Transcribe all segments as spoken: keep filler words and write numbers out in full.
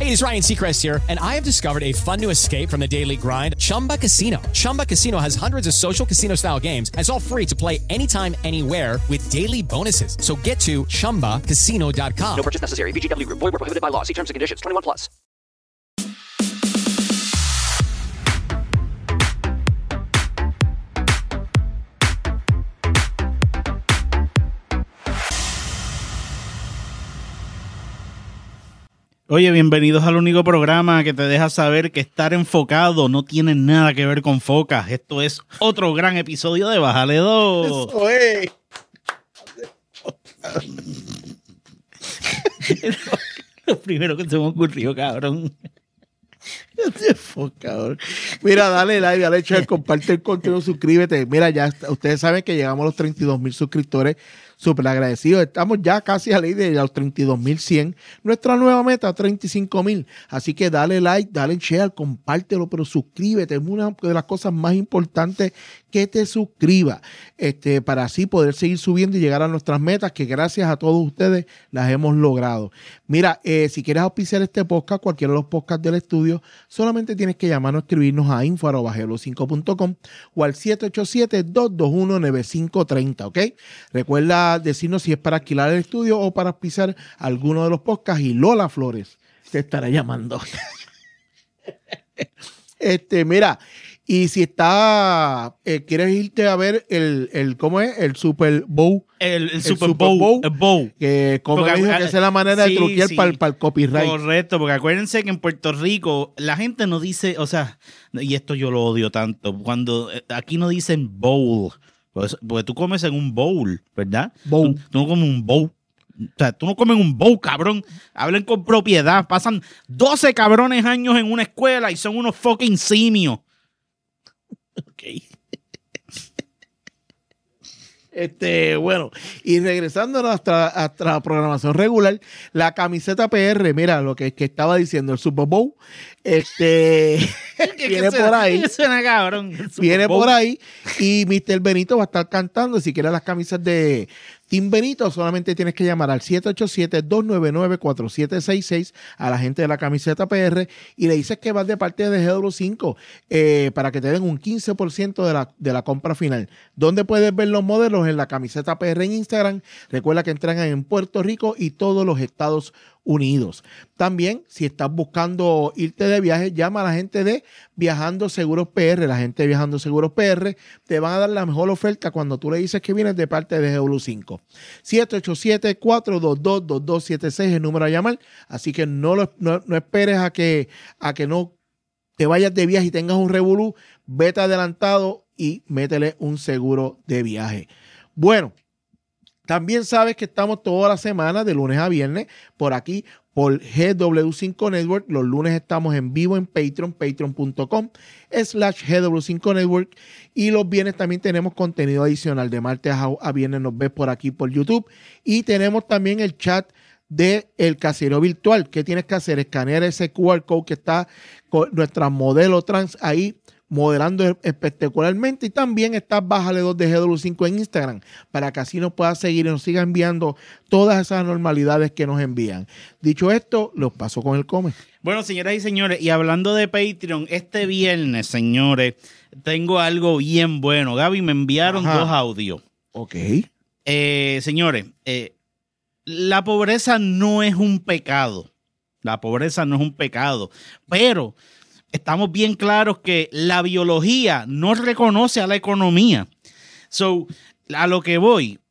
Hey, it's Ryan Seacrest here, and I have discovered a fun new escape from the daily grind, Chumba Casino. Chumba Casino has hundreds of social casino-style games, and it's all free to play anytime, anywhere with daily bonuses. So get to chumba casino dot com. No purchase necessary. V G W Group. Void where prohibited by law. See terms and conditions. twenty-one plus. Oye, bienvenidos al único programa que te deja saber que estar enfocado no tiene nada que ver con focas. Esto es otro gran episodio de Bájale dos. Eso es. Lo primero que se me ocurrió, cabrón. Enfocador. Mira, dale like, dale share, comparte el contenido, suscríbete. Mira, ya está, ustedes saben que llegamos a los treinta y dos mil suscriptores. Súper agradecidos. Estamos ya casi a ley de los treinta y dos mil cien. Nuestra nueva meta, treinta y cinco mil. Así que dale like, dale share, compártelo, pero suscríbete. Es una de las cosas más importantes que te suscribas. Este, para así poder seguir subiendo y llegar a nuestras metas, que gracias a todos ustedes las hemos logrado. Mira, eh, si quieres auspiciar este podcast, cualquiera de los podcasts del estudio, solamente tienes que llamarnos o escribirnos a info arroba hello cinco punto com o al siete ocho siete, dos dos uno, nueve cinco tres cero, ¿ok? Recuerda decirnos si es para alquilar el estudio o para auspiciar alguno de los podcasts y Lola Flores te estará llamando. Este, mira, y si está, eh, quieres irte a ver el, el, ¿cómo es? El Super Bowl. El, el, el Super, Super Bowl. Bowl. El Bowl. Que como Porque, me dijo que esa es la manera sí, de truquear sí. para el copyright. Correcto, porque acuérdense que en Puerto Rico la gente no dice, o sea, y esto yo lo odio tanto, cuando aquí no dicen bowl, pues, porque tú comes en un bowl, ¿verdad? Bowl. Tú, tú no comes un bowl. O sea, tú no comes un bowl, cabrón. Hablen con propiedad. Pasan doce cabrones años en una escuela y son unos fucking simios. Ok. Este, bueno, y regresando a nuestra, a nuestra programación regular, la camiseta P R, mira lo que, que estaba diciendo el Super Bowl, este viene por ahí, Suena cabrón. viene por ahí, y mister Benito va a estar cantando. Si quieres las camisas de Team Benito, solamente tienes que llamar al siete ocho siete, dos nueve nueve, cuatro siete seis seis a la gente de la camiseta P R y le dices que vas de parte de G W cinco eh, para que te den un quince por ciento de la, de la compra final. ¿Dónde puedes ver los modelos? En la camiseta P R en Instagram. Recuerda que entregan en Puerto Rico y todos los Estados Unidos. También, si estás buscando irte de viaje, llama a la gente de Viajando Seguros P R. La gente de Viajando Seguros P R te van a dar la mejor oferta cuando tú le dices que vienes de parte de G W cinco. siete ocho siete, cuatro dos dos, dos dos siete seis es el número a llamar. Así que no, lo, no, no esperes a que, a que no te vayas de viaje y tengas un revolú. Vete adelantado y métele un seguro de viaje. Bueno, también sabes que estamos toda la semana, de lunes a viernes, por aquí, por G W cinco Network. Los lunes estamos en vivo en Patreon, patreon punto com slash G W cinco Network. Y los viernes también tenemos contenido adicional. De martes a, a viernes nos ves por aquí por YouTube. Y tenemos también el chat de el casero virtual. ¿Qué tienes que hacer? Escanear ese Q R code que está con nuestra modelo trans ahí, modelando espectacularmente, y también está Bájale dos de G W cinco en Instagram para que así nos pueda seguir y nos siga enviando todas esas anormalidades que nos envían. Dicho esto, los paso con el come. Bueno, señoras y señores, y hablando de Patreon, este viernes, señores, tengo algo bien bueno. Gaby, me enviaron Ajá. dos audios. Ok. Eh, señores, eh, la pobreza no es un pecado. La pobreza no es un pecado, pero estamos bien claros que la biología no reconoce a la economía. So, a lo que voy,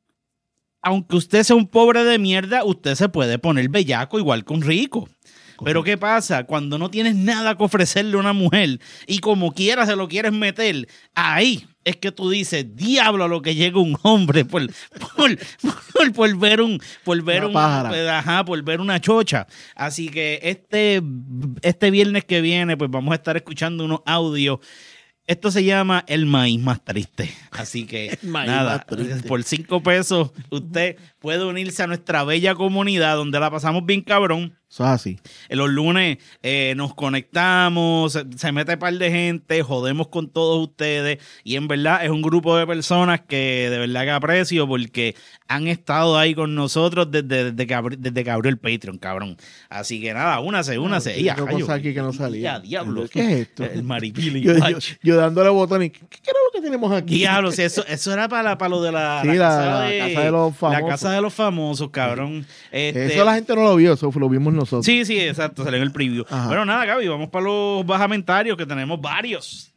aunque usted sea un pobre de mierda, usted se puede poner bellaco igual que un rico. Pero ¿qué pasa? Cuando no tienes nada que ofrecerle a una mujer y como quiera se lo quieres meter, ahí es que tú dices, diablo, a lo que llega un hombre por, por, por, por ver un, por ver un, ajá, por ver una chocha. Así que este, este viernes que viene, pues vamos a estar escuchando unos audios. Esto se llama El Maíz Más Triste. Así que, nada, por cinco pesos usted puede unirse a nuestra bella comunidad donde la pasamos bien cabrón. Eso es así. Los lunes eh, nos conectamos, se, se mete un par de gente, jodemos con todos ustedes y en verdad es un grupo de personas que de verdad que aprecio porque han estado ahí con nosotros desde, desde, que, abri, desde que abrió el Patreon, cabrón. Así que nada, únase, únase. Hay una cosa aquí que no salía. Ya, diablo. ¿Qué es esto? El maripili. Yo, yo, yo dándole botones. ¿Qué, ¿Qué era lo que tenemos aquí? Diablo, si eso, eso era para, para lo de la, sí, la, la, casa, la de, casa de los famosos. La casa de los famosos, cabrón. Este, eso la gente no lo vio, eso lo vimos nosotros. Sí, sí, exacto, salió en el preview. Ajá. Bueno, nada, Gaby, vamos para los bajamentarios, que tenemos varios.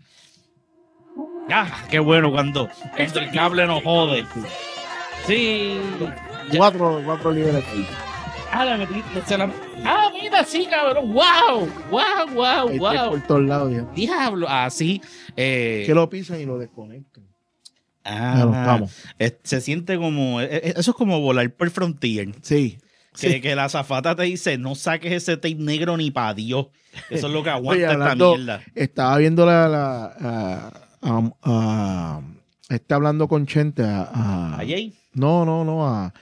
Ah, qué bueno cuando, cuando el cable nos jode. Sí. Cuatro, cuatro niveles. Ah, la metí. La... Ah, mira, sí, cabrón. Wow, wow, wow, Ahí wow. por todos lados, ya. Diablo, así. Eh... Que lo pisan y lo desconectan. Ah, bueno, vamos. Es, se siente como. Es, eso es como volar por Frontier. Sí. Que, sí. que la azafata te dice, no saques ese tape negro ni pa' Dios. Eso es lo que aguanta. Oye, hablando, esta mierda. Estaba viendo la... la uh, um, uh, está hablando con Chente a... a ¿A Jay? No, no, no, a...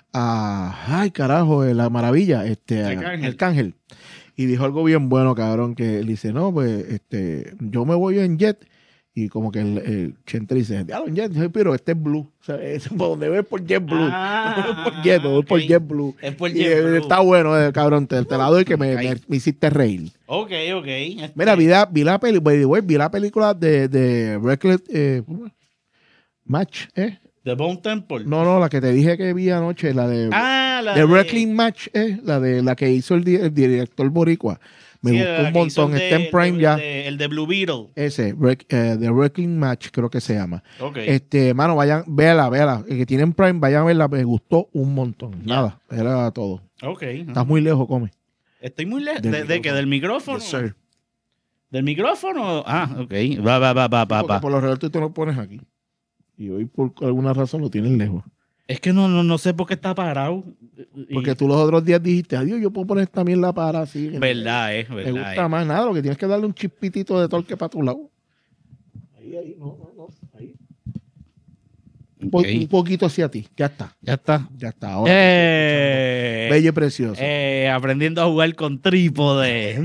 a ay, carajo, la maravilla, este, Arcángel. Arcángel. Y dijo algo bien bueno, cabrón, que él dice, no, pues, este, yo me voy en jet. Y como que el, el Chente dice, diablo, Jet, pero este es Blue. O sea, es por donde ves por JetBlue. Ah, no es por Jet, no es okay. por JetBlue. Es por y JetBlue. Está bueno, eh, cabrón, te, te la doy que me, okay. me, me hiciste reír. Ok, ok. Este... Mira, vi la, vi la, peli, vi la película de, de Reckless eh, Match, ¿eh? ¿The Bone Temple? No, no, la que te dije que vi anoche, la de... Ah, la de... de... Wrestling Match, ¿eh? La de la que hizo el, di el director boricua. Me sí, gustó un montón. De, Está en Prime el de, ya. El de, el de Blue Beetle. Ese, eh, The Wrestling Match, creo que se llama. Ok. Este, mano, vayan, véala, véala. El que tienen Prime, vayan a verla. Me gustó un montón. Ya. Nada, era todo. Ok. Estás muy lejos, come. Estoy muy lejos. Del ¿De, de qué? ¿Del micrófono? Yes, sir. ¿Del micrófono? Ah, ok. Va, va, va, va, va. Porque por lo regular tú te lo pones aquí. Y hoy por alguna razón lo tienes lejos. Es que no, no, no sé por qué está parado. Porque tú los otros días dijiste, adiós, yo puedo poner también la para así. Verdad, es verdad. Me gusta es. más nada, lo que tienes que darle un chispitito de torque para tu lado. Ahí, ahí, no, no, no, ahí. Un, po Okay. un poquito hacia ti, ya está. Ya está. Ya está. Ahora Eh, bello y precioso. eh, aprendiendo a jugar con trípode.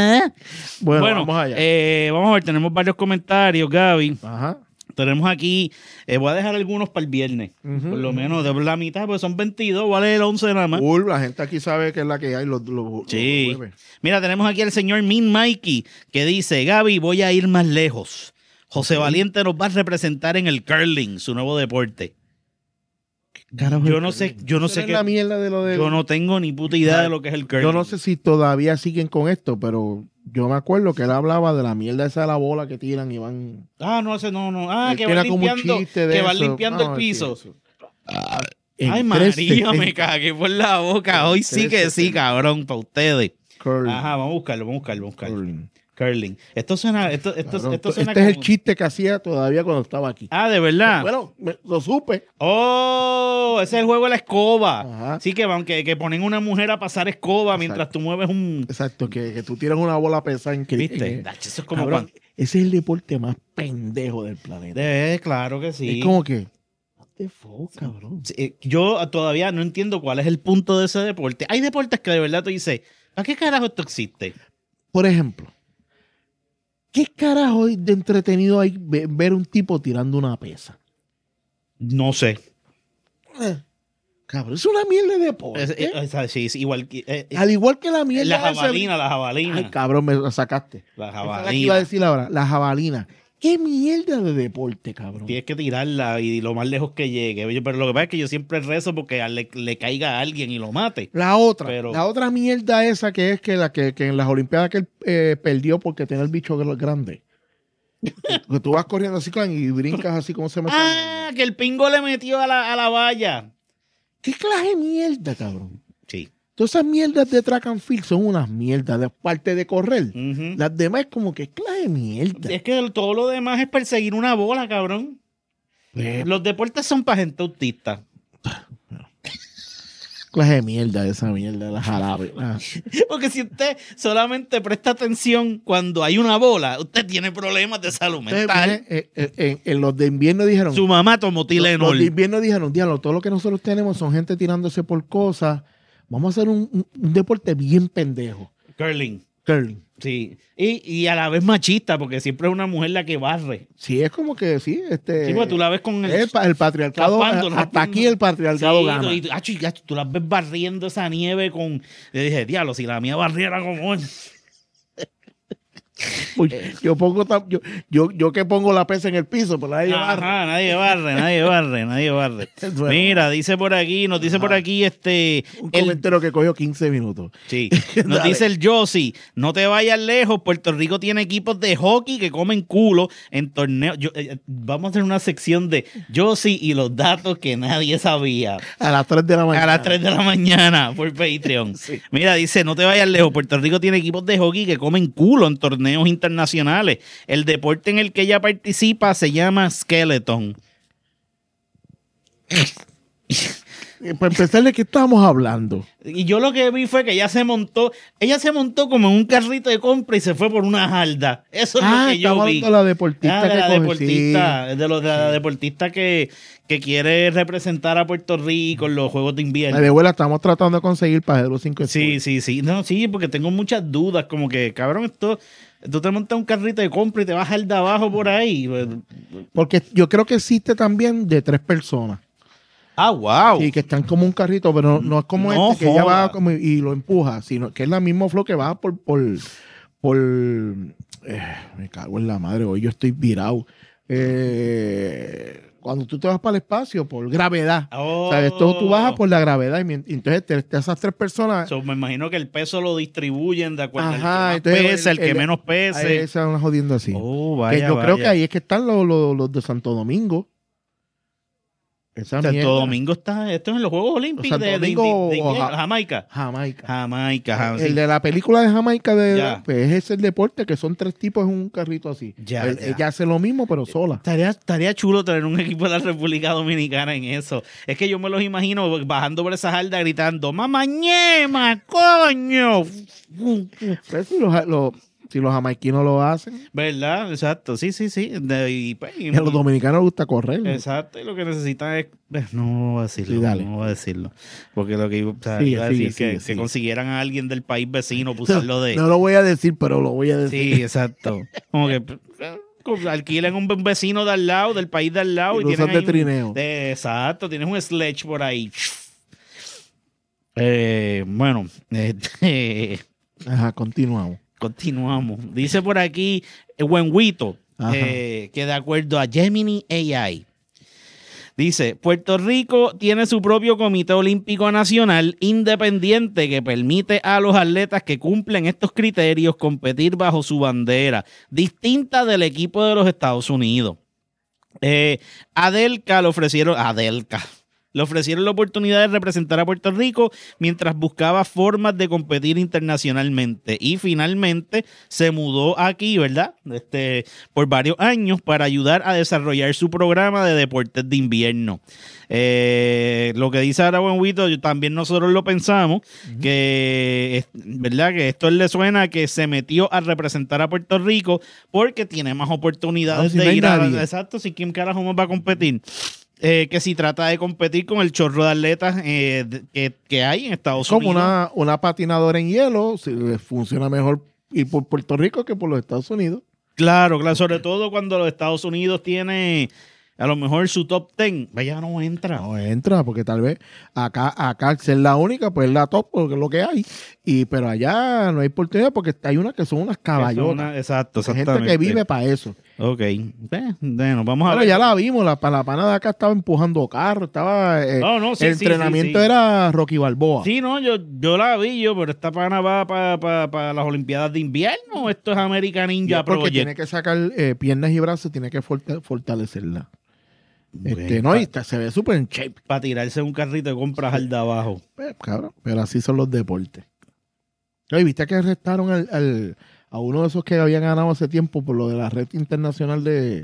bueno, bueno, vamos allá. Eh, vamos a ver, tenemos varios comentarios, Gaby. Ajá. Tenemos aquí, eh, voy a dejar algunos para el viernes. Uh-huh. Por lo menos de la mitad, porque son veintidós, vale el once nada más. Cool, la gente aquí sabe que es la que hay los, los, Sí. los jueves. Mira, tenemos aquí al señor Min Mikey, que dice, Gaby, voy a ir más lejos. José Okay. Valiente nos va a representar en el curling, su nuevo deporte. Carajo, Yo no sé, yo no Esa sé es qué. la mierda de lo de... Yo no tengo ni puta idea de lo que es el curling. Yo no sé si todavía siguen con esto, pero yo me acuerdo que él hablaba de la mierda esa de la bola que tiran y van... Ah, no, ese no, no. Ah, Él que tiene van como un limpiando, chiste de que van eso. limpiando No, el piso. sí, eso. Ay, En María, trece, me cagué por la boca. Hoy sí que sí, cabrón, para ustedes. curling. Ajá, vamos a buscarlo, vamos a buscarlo, vamos a buscarlo. Curling. Curling. Esto suena, esto, esto, Cabrón, esto suena este es el como- chiste que hacía todavía cuando estaba aquí. Ah, ¿de verdad? Bueno, me- lo supe. Oh, ese es el juego de la escoba. Ajá. Sí, que van, que, que ponen una mujer a pasar escoba Exacto. mientras tú mueves un... Exacto, que, que tú tiras una bola pesada en ¿Viste? en- Dacho, eso es como... Cabrón, cuando- ese es el deporte más pendejo del planeta. De- claro que sí. Es como que... What the fuck, cabrón. Sí, eh, Yo todavía no entiendo cuál es el punto de ese deporte. Hay deportes que de verdad tú dices, ¿para qué carajo esto existe? Por ejemplo, ¿qué carajo de entretenido hay ve- ver un tipo tirando una pesa? No sé. Eh, Cabrón, es una mierda de deporte. Es- es- es- sí, es igual que... eh, eh, Al igual que la mierda. la esa- jabalina, la jabalina. Ay, cabrón, me la sacaste. la Esa es la que iba a jabalina. decir ahora, la jabalina. ¿Qué mierda de deporte, cabrón? Tienes que tirarla y lo más lejos que llegue. Oye, pero lo que pasa es que yo siempre rezo porque a- le, le caiga a alguien y lo mate. La otra, Pero- la otra mierda esa que es que la que, que en las Olimpiadas que él eh, perdió porque tenía el bicho gr- grande. Que tú vas corriendo así clan, y brincas así como se me sale. Ah, que el pingo le metió a la, a la valla. ¿Qué clase de mierda, cabrón? Sí. Todas esas mierdas de track and field son unas mierdas de parte de correr. Ujú. Las demás como que clase de mierda. Es que todo lo demás es perseguir una bola, cabrón. Eh, Los deportes son para gente autista. clase de mierda esa mierda de la jarabe. Ah. Porque si usted solamente presta atención cuando hay una bola, usted tiene problemas de salud Entonces, mental. viene, eh, eh, en, en los de invierno dijeron... Su mamá tomó Los, los Tylenol. de invierno dijeron, diablo, todo lo que nosotros tenemos son gente tirándose por cosas. vamos a hacer un, un, un deporte bien pendejo. Curling. Curling. Sí. Y, y a la vez machista, porque siempre es una mujer la que barre. Sí, es como que sí. Este, Sí, porque tú la ves con el... el, el patriarcado, Trapando, hasta trapando. aquí el patriarcado Sí, gana. y, acho, y, acho, tú las ves barriendo esa nieve con... Yo dije, diablo, si la mía barriera como él. Uy, yo pongo tam- yo, yo, yo que pongo la pesa en el piso, pero nadie Ajá, barre. nadie barre, nadie barre, nadie barre. Bueno. Mira, dice por aquí, nos dice Ajá. por aquí este... Un el- comentario que cogió quince minutos. Sí, nos Dale. dice el Josie, no te vayas lejos, Puerto Rico tiene equipos de hockey que comen culo en torneos. Yo- eh, vamos a hacer una sección de Josie y los datos que nadie sabía. A las tres de la mañana. A las tres de la mañana por Patreon. Mira, dice, no te vayas lejos, Puerto Rico tiene equipos de hockey que comen culo en torneos internacionales. El deporte en el que ella participa se llama Skeleton. Eh, Para empezar, ¿de qué estábamos hablando? Y yo lo que vi fue que ella se montó, ella se montó como en un carrito de compra y se fue por una jarda. Eso es Ah, lo que yo estamos vi. hablando de la deportista Ah, de que la coge, deportista, de, los, de la deportista que, que quiere representar a Puerto Rico en los Juegos de Invierno. La de vuela estamos tratando de conseguir para los cinco Sí, sí, sí. No, sí, porque tengo muchas dudas. Como que, cabrón, esto. Tú te montas un carrito de compra y te vas al de abajo por ahí. Porque yo creo que existe también de tres personas. Ah, wow. Sí, que están como un carrito, pero no, no es como No este que ella joda. va como y lo empuja, sino que es la misma flow que va por, por, por eh, me cago en la madre, hoy yo estoy virado. Eh, cuando tú te vas para el espacio, por gravedad. Oh. O sea, esto tú bajas por la gravedad y, mient- y entonces te, te- esas tres personas. So, me imagino que el peso lo distribuyen de acuerdo Ajá, al que más entonces pese, el, el- que el- menos ahí pese. se van jodiendo así. Oh, Que vaya, yo creo vaya. que ahí es que están los, los, los de Santo Domingo. Esa Santo mierda. Domingo está. Esto es en los Juegos Olímpicos Santo de, de- de- Domingo de- de- o Ja- Jamaica. Jamaica. Jamaica, Jamaica. El de la película de Jamaica, de, Ya. pues ese es el deporte, que son tres tipos en un carrito así. Ya, El- ya. Ella hace lo mismo, pero sola. Estaría, estaría chulo tener un equipo de la República Dominicana en eso. Es que yo me los imagino bajando por esa jarda gritando, ¡Mamá ñema, coño! Pues si, los, los- si los jamaiquinos lo hacen, ¿Verdad? Exacto. Sí, sí, sí. De- y, pues, y- y a los dominicanos les gusta correr. Exacto. Y lo que necesitan es... eh, No voy a decirlo. Sí, dale. No voy a decirlo. Porque lo que iba, o sea, Sigue, iba a decir sigue, que, sigue, que sigue. consiguieran a alguien del país vecino para usarlo de... No lo voy a decir, pero lo voy a decir. Sí, exacto. Como que... eh, alquilen un vecino de al lado, del país de al lado. Y Y, lo tienen usan de ahí un- trineo. de- exacto, tienes un sledge por ahí. Eh, bueno, este, Ajá, continuamos. continuamos. Dice por aquí eh, Wenguito, Ajá. eh, que de acuerdo a Gemini A I, dice, Puerto Rico tiene su propio Comité Olímpico Nacional independiente que permite a los atletas que cumplen estos criterios competir bajo su bandera, distinta del equipo de los Estados Unidos. Eh, Adelca le ofrecieron, Adelca, le ofrecieron la oportunidad de representar a Puerto Rico mientras buscaba formas de competir internacionalmente y finalmente se mudó aquí, ¿verdad? Este, por varios años para ayudar a desarrollar su programa de deportes de invierno. Eh, lo que dice ahora Buenhuito, yo también nosotros lo pensamos, que es- ¿verdad? Que esto le suena a que se metió a representar a Puerto Rico porque tiene más oportunidades Ah, si de no hay ir a... nadie. Exacto, si quién carajo más va a competir. Eh, que si trata de competir con el chorro de atletas eh, de- que, que hay en Estados Como Unidos. una, una patinadora en hielo, si les funciona mejor ir por Puerto Rico que por los Estados Unidos. Claro, claro, sobre todo cuando los Estados Unidos tiene a lo mejor su top ten, vaya, no entra. No entra, porque tal vez acá, acá al ser la única, pues es la top, porque es lo que hay. Y, pero allá no hay oportunidad porque hay unas que son unas Eso es caballotas. una- exacto, Hay gente exactamente. que vive para eso. Ok, Eh, bueno, vamos a Pero ver. ya la vimos, la, la pana de acá estaba empujando carros, estaba... eh, No, no, sí, el sí, entrenamiento sí, sí. era Rocky Balboa. Sí, no, yo, yo la vi yo, pero esta pana va para pa, pa las Olimpiadas de Invierno. Esto es American Y Ninja es porque Project. tiene que sacar eh, piernas y brazos, tiene que forta- fortalecerla. Este, Bueno, no, pa- y está- se ve súper en shape. Para tirarse un carrito de compras al de abajo. Pues, cabrón, pero así son los deportes. Oye, ¿viste que arrestaron al, al- a uno de esos que habían ganado hace tiempo por lo de la red internacional de...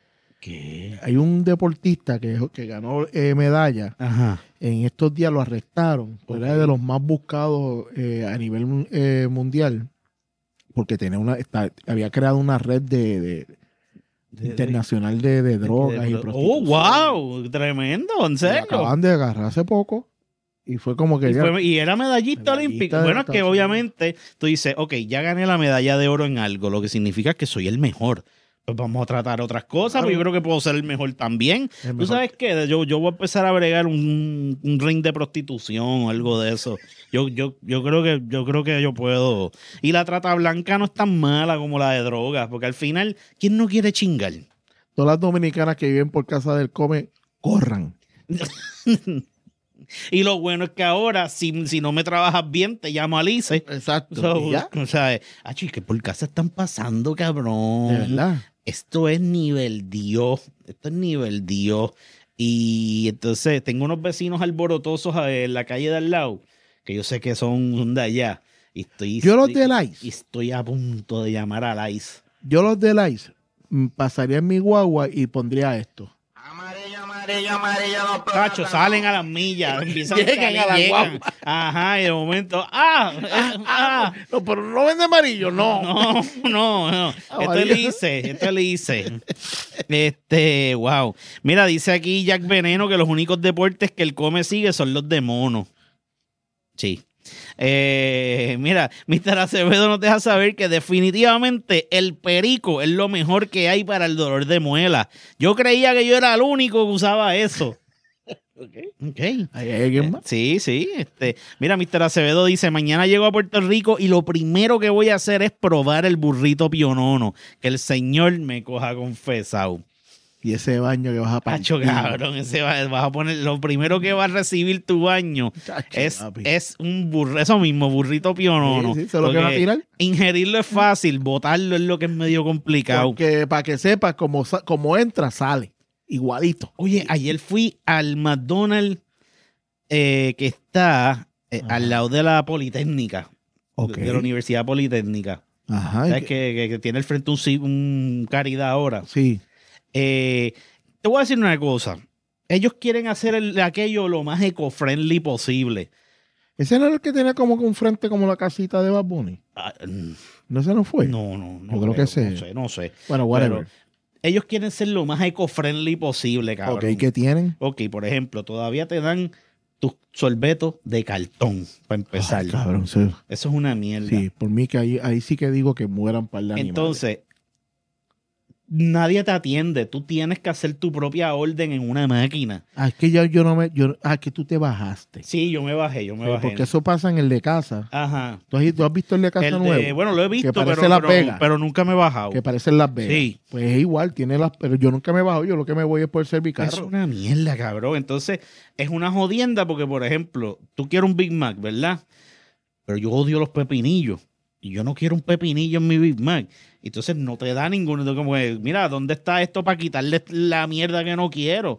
¿Qué? Hay un deportista que, que ganó eh, medalla. Ajá. En estos días lo arrestaron. Pues era de los más buscados eh, a nivel eh, mundial. Porque tenía una, está- había creado una red de, de- De- internacional de, de drogas y Oh, prostitución. wow, tremendo, en Lo serio. acaban de agarrar hace poco. Y fue como que Y, ya, fue- y era medallista Medallista olímpico. de Bueno, es que Estados obviamente tú dices, ok, ya gané la medalla de oro en algo, lo que significa que soy el mejor. Pues vamos a tratar otras cosas, Claro. porque yo creo que puedo ser el mejor también. El Tú mejor. sabes qué, yo, yo voy a empezar a bregar un, un ring de prostitución o algo de eso. Yo, yo, yo creo que, yo creo que yo puedo. Y la trata blanca no es tan mala como la de drogas, porque al final, ¿quién no quiere chingar? todas las dominicanas que viven por casa del Come, corran. Y lo bueno es que ahora, si, si no me trabajas bien, te llamo Alice. Exacto. So, ¿Y ya? o sea, ah, que por casa están pasando, cabrón. De verdad. Esto es nivel Dios. Esto es nivel Dios. Y entonces tengo unos vecinos alborotosos en la calle de al lado, que yo sé que son de allá. Y estoy, Yo los estoy- del ICE. Y estoy a punto de llamar al ICE. Yo los del ICE mm, pasaría en mi guagua y pondría esto. Amarillo, amarillo, amarillo, los Cacho, salen a las millas, empiezan Llegan salir, a la llegan. guagua. Ajá, y de momento, ¡ah! ¡ah! No, pero no vende amarillo, no. No, no, no. Esto es Amarillo. Lice, esto es Lice. Este, wow. Mira, dice aquí Jack Veneno que los únicos deportes que él come sigue son los de mono. Sí. Eh, mira, mister Acevedo nos deja saber que definitivamente el perico es lo mejor que hay para el dolor de muela. Yo creía que yo era el único que usaba eso. Ok. ¿Hay alguien más? Sí, sí. Este, mira, mister Acevedo dice, mañana llego a Puerto Rico y lo primero que voy a hacer es probar el burrito pionono. Que el señor me coja confesado. Y ese baño que vas a Pacho, partir. cabrón, ese va- vas a poner, lo primero que va a recibir tu baño Chacho, es, papi. es un burro, eso mismo, burrito pionono. Sí, sí, eso es lo que va a Porque tirar. ingerirlo es fácil, botarlo es lo que es medio complicado. Porque para que sepas, como, sa- como entra, sale. Igualito. Oye, ayer fui al McDonald's eh, que está eh, Ajá. al lado de la Politécnica, Ok. de la Universidad Politécnica. Ajá. ¿Sabes? Que, que- que tiene al frente un, ci- un Caridad ahora. Sí. Eh, te voy a decir una cosa. Ellos quieren hacer el- aquello lo más eco-friendly posible. Ese no era el que tenía como que un frente como la casita de Bad Bunny. Ah, mm, No, ese no fue. no, no, no. Yo creo que No ese- sé, no sé. Bueno, whatever. Pero ellos quieren ser lo más eco-friendly posible, cabrón. ok, ¿qué tienen? Ok, por ejemplo, todavía te dan tus sorbetos de cartón para empezar. Ay, cabrón, sí. Eso es una mierda. Sí, por mí que ahí, ahí sí que digo que mueran para la Entonces, nadie te atiende. Tú tienes que hacer tu propia orden en una máquina. Ah, es que ya yo no me... Yo, ah, que tú te bajaste. Sí, yo me bajé, yo me Sí, bajé. porque eso pasa en el de casa. Ajá. ¿Tú has, tú has visto el de casa El de- nuevo? bueno, lo he visto, parece pero, Las pero, Vegas. pero nunca me he bajado. Que parecen Las Vegas. Sí. Pues es igual, tiene las... Pero yo nunca me he bajado. Yo lo que me voy es por Es servicarro. una mierda, cabrón. Entonces, es una jodienda porque, por ejemplo, tú quieres un Big Mac, ¿verdad? Pero yo odio los pepinillos. Y yo no quiero un pepinillo en mi Big Mac. Entonces no te da ninguno. Entonces, como que, mira, ¿dónde está esto para quitarle la mierda que no quiero?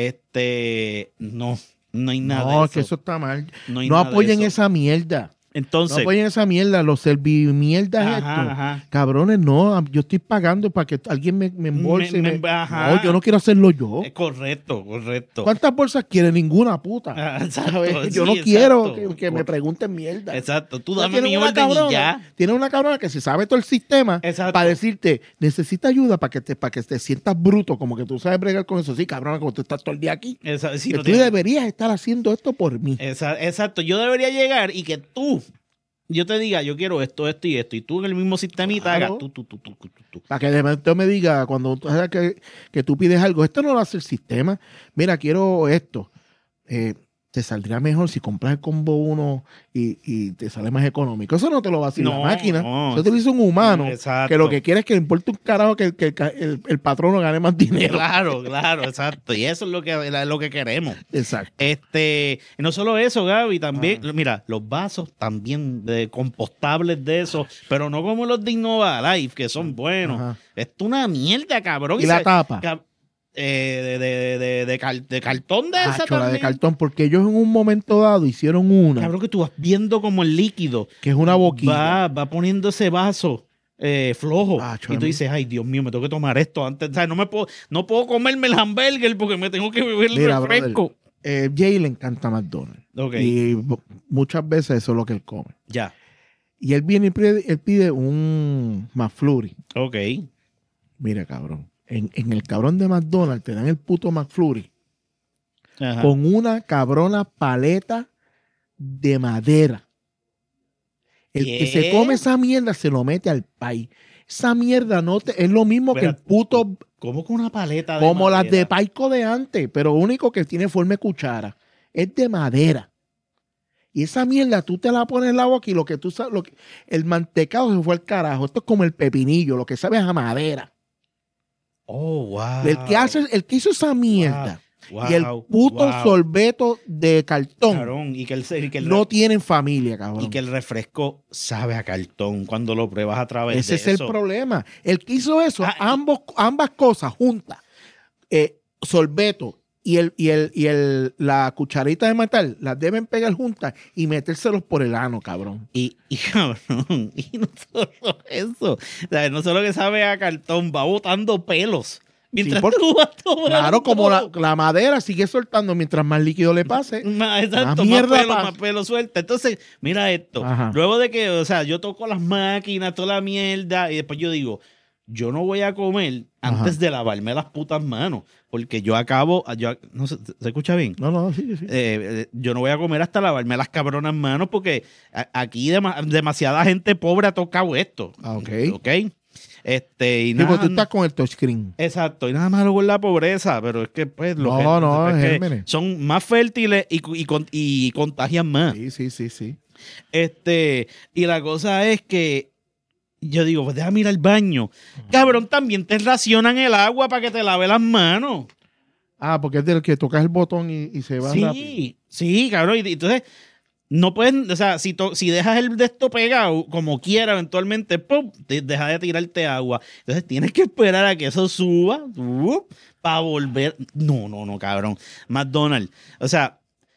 Este, no, no hay nada No, de es que eso. eso está mal. No, hay No nada de apoyen eso. esa mierda. No Entonces, apoyen esa mierda. Los servimierdas Ajá, estos. ajá. Cabrones, no. Yo estoy pagando para que alguien me, me embolse. y Me- me- me- ajá. No, yo no quiero hacerlo yo. es correcto, correcto. ¿Cuántas bolsas quiere? Ninguna puta. Ah, exacto, ¿Sabes? Yo sí, no quiero exacto. que, que me pregunten mierda. Exacto, tú No, dame tiene mi una orden cabrona, y ya. Tiene una cabrona que se sabe todo el sistema Exacto. para decirte, necesita ayuda para que te para que te sientas bruto, como que tú sabes bregar con eso. Sí, cabrona, como tú estás todo el día aquí. Esa- si que no tú tienes- deberías estar haciendo esto por mí. Esa- exacto, yo debería llegar y que tú, yo te diga, yo quiero esto, esto y esto, y tú en el mismo sistemita Claro. hagas tú, tú, tú, tú, tú, tú, tú. Para que de momento me diga, cuando tú sabes que, que tú pides algo, esto no lo hace el sistema. Mira, quiero esto. Eh, te saldría mejor si compras el combo uno y, y te sale más económico. Eso no te lo va a decir No, la máquina. no. Eso te lo dice un humano. Exacto. Que lo que quiere es que le importe un carajo que, que- que el, el patrono gane más dinero. Claro, claro, exacto. Y eso es lo que, la- lo que queremos. Exacto. Este, y no solo eso, Gaby, también, Ah. mira, los vasos también de compostables de esos, pero no como los de Innova Life, que son buenos. Ajá. Esto es una mierda, cabrón. ¿Y la se- tapa? ca- eh, de, de, de, de, cal- de cartón de Ah, esa chola de también. cartón, porque ellos en un momento dado hicieron una, Cabrón, que tú vas viendo como el líquido que es una boquilla. va, va poniendo ese vaso eh, flojo. Ah, y chola, tú dices, ay, Dios mío, me tengo que tomar esto antes. ¿Sabes? No me puedo, no puedo comerme el hamburger porque me tengo que beber el Mira, refresco. Eh, Jay le encanta McDonald's. Ok. Y bo- muchas veces eso es lo que él come. Ya. Y él viene y pide, él pide un McFlurry. Ok. Mira, cabrón. En, en el cabrón de McDonald's te dan el puto McFlurry Ajá. con una cabrona paleta de madera. El ¿Qué? que se come esa mierda se lo mete al país. Esa mierda no te, es lo mismo Espera, que el puto, ¿Cómo con una paleta de como las madera? de Paico de antes, pero único que tiene forma de cuchara. Es de madera. Y esa mierda tú te la pones en la boca y lo que tú sabes, lo que, el mantecado se fue al carajo. Esto es como el pepinillo, lo que sabe es a madera. Oh, wow. El que hace, el que hizo esa mierda Wow, y el puto wow. sorbeto de cartón Cabrón, y que el, y que el no tienen familia, cabrón. y que el refresco sabe a cartón cuando lo pruebas a través Ese de es eso. el problema. El que hizo eso, Ah, y- ambos, ambas cosas juntas, eh, sorbeto y el, y el, y el, la cucharita de metal, las deben pegar juntas y metérselos por el ano, cabrón. Y, y cabrón, y no solo eso, o sea, no solo que sabe a cartón, va botando pelos. Mientras Sí, por- tú vas tomando. Claro, como la, la madera sigue soltando mientras más líquido le pase. Más, exacto, Más más, mierda pelo, pasa. más pelo suelta. Entonces, mira esto. Ajá. Luego de que, o sea, yo toco las máquinas, toda la mierda, y después yo digo, yo no voy a comer antes Ajá. de lavarme las putas manos, porque yo acabo, yo, no sé, ¿se escucha bien? No, no, sí, sí. Eh, eh, yo no voy a comer hasta lavarme las cabronas manos porque a- aquí dema- demasiada gente pobre ha tocado esto. Ah, ok. Ok. Este, y Sí, nada, porque tú estás con el touchscreen. exacto, y nada malo con la pobreza, pero es que pues los No, gen- no, es que gérmenes. son más fértiles y, cu- y, con- y contagian más. Sí, sí, sí, sí. Este, y la cosa es que yo digo, pues déjame ir al baño. Cabrón, también te racionan el agua para que te lave las manos. Ah, porque es del que tocas el botón y, y se va rápido. Sí, sí, cabrón. Y entonces, no pueden, o sea, si, to- si dejas el de esto pegado, como quiera, eventualmente, ¡pum! Te deja de tirarte agua. Entonces tienes que esperar a que eso suba para volver. No, no, no, cabrón. McDonald's. O sea,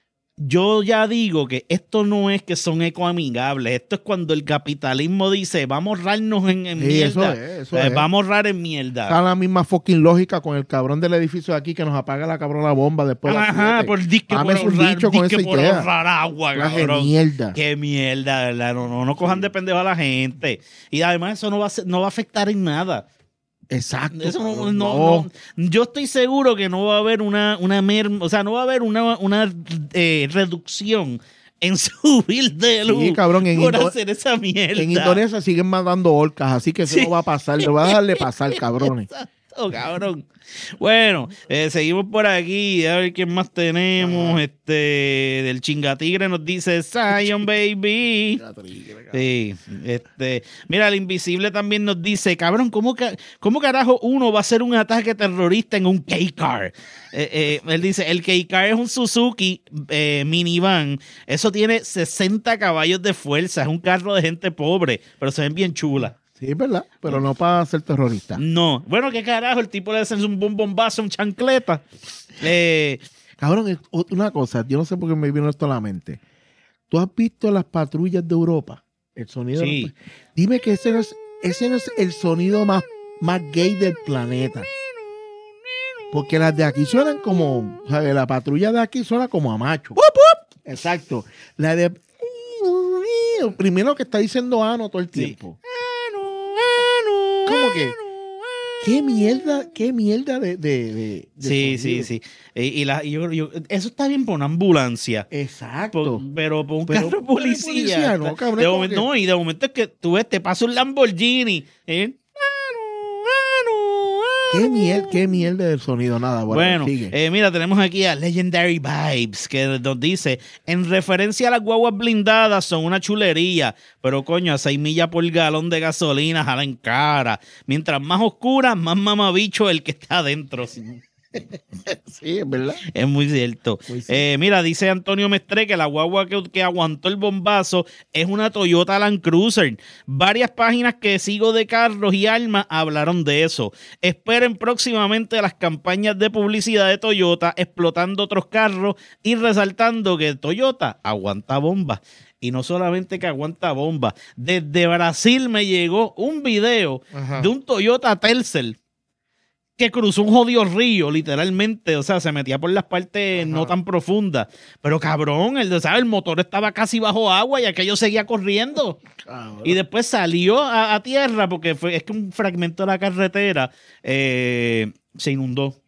yo ya digo que esto no es que son ecoamigables. Esto es cuando el capitalismo dice, vamos a ahorrarnos en, en Sí, mierda. eso es, eso O sea, es. Vamos a ahorrar en mierda. Está la misma fucking lógica con el cabrón del edificio de aquí que nos apaga la cabrona bomba después de las Ajá, siete. por disque Dame por su ahorrar, bicho con disque esa por idea. ahorrar agua, Clase de cabrón. mierda. Qué mierda, ¿verdad? No, no, no cojan de pendejo a la gente. Y además eso no va a, ser- no va a afectar en nada. Exacto. Eso no, cabrón, no- no. no- yo estoy seguro que no va a haber una, una merm- o sea, no va a haber una, una eh, reducción en su bill de luz Sí, cabrón, en por Indo- hacer esa mierda. En Indonesia siguen mandando orcas, así que eso Sí. no va a pasar. Le va a dejarle pasar, cabrones. Exacto, cabrón. Bueno, eh, seguimos por aquí. A ver quién más tenemos. Este, del Chingatigre nos dice Zion, baby. Sí, este, mira, el Invisible también nos dice, cabrón, ¿cómo, ca- cómo carajo uno va a hacer un ataque terrorista en un K-Car? Eh, eh, él dice, el K-Car es un Suzuki eh, minivan. Eso tiene sesenta caballos de fuerza. Es un carro de gente pobre, pero se ven bien chulas. Sí, es verdad, pero no para ser terrorista. No. Bueno, ¿qué carajo? El tipo le hace un bom- bombazo, un chancleta. Eh, Cabrón, es ot- una cosa, yo no sé por qué me vino esto a la mente. ¿Tú has visto las patrullas de Europa? El sonido. de Sí. las pa- Dime que ese no es, ese no es el sonido más, más gay del planeta. Porque las de aquí suenan como, ¿sabes? La patrulla de aquí suena como a macho. Exacto. La de primero que está diciendo ano todo el Sí. tiempo. ¿Cómo que? ¿Qué mierda, qué mierda de, de, de- de sí, sí, sonido? sí. Y, y la, y yo, yo- eso está bien por una ambulancia. Exacto. Por- pero por un Pero carro de por policía. policía, no, cabrón, de es como momento, que- no, y de momento es que tú ves, te pasa un Lamborghini. ¿eh? ¿Qué mierda, qué mierda del sonido? Nada, bueno, Bueno, sigue. eh, mira, tenemos aquí a Legendary Vibes que nos dice, en referencia a las guaguas blindadas son una chulería, pero coño, a seis millas por galón de gasolina jalan cara. Mientras más oscura, más mamabicho el que está adentro. Sí, es verdad. Es muy cierto. Muy cierto. Eh, mira, dice Antonio Mestre que la guagua que, que aguantó el bombazo es una Toyota Land Cruiser. Varias páginas que sigo de carros y armas hablaron de eso. Esperen próximamente las campañas de publicidad de Toyota explotando otros carros y resaltando que Toyota aguanta bombas. Y no solamente que aguanta bombas. Desde Brasil me llegó un video Ajá. de un Toyota Tercel que cruzó un jodido río, literalmente, o sea, se metía por las partes Ajá. no tan profundas. Pero cabrón, el, ¿sabes? El motor estaba casi bajo agua y aquello seguía corriendo. Cabrón. Y después salió a, a tierra porque fue, es que un fragmento de la carretera eh, se inundó.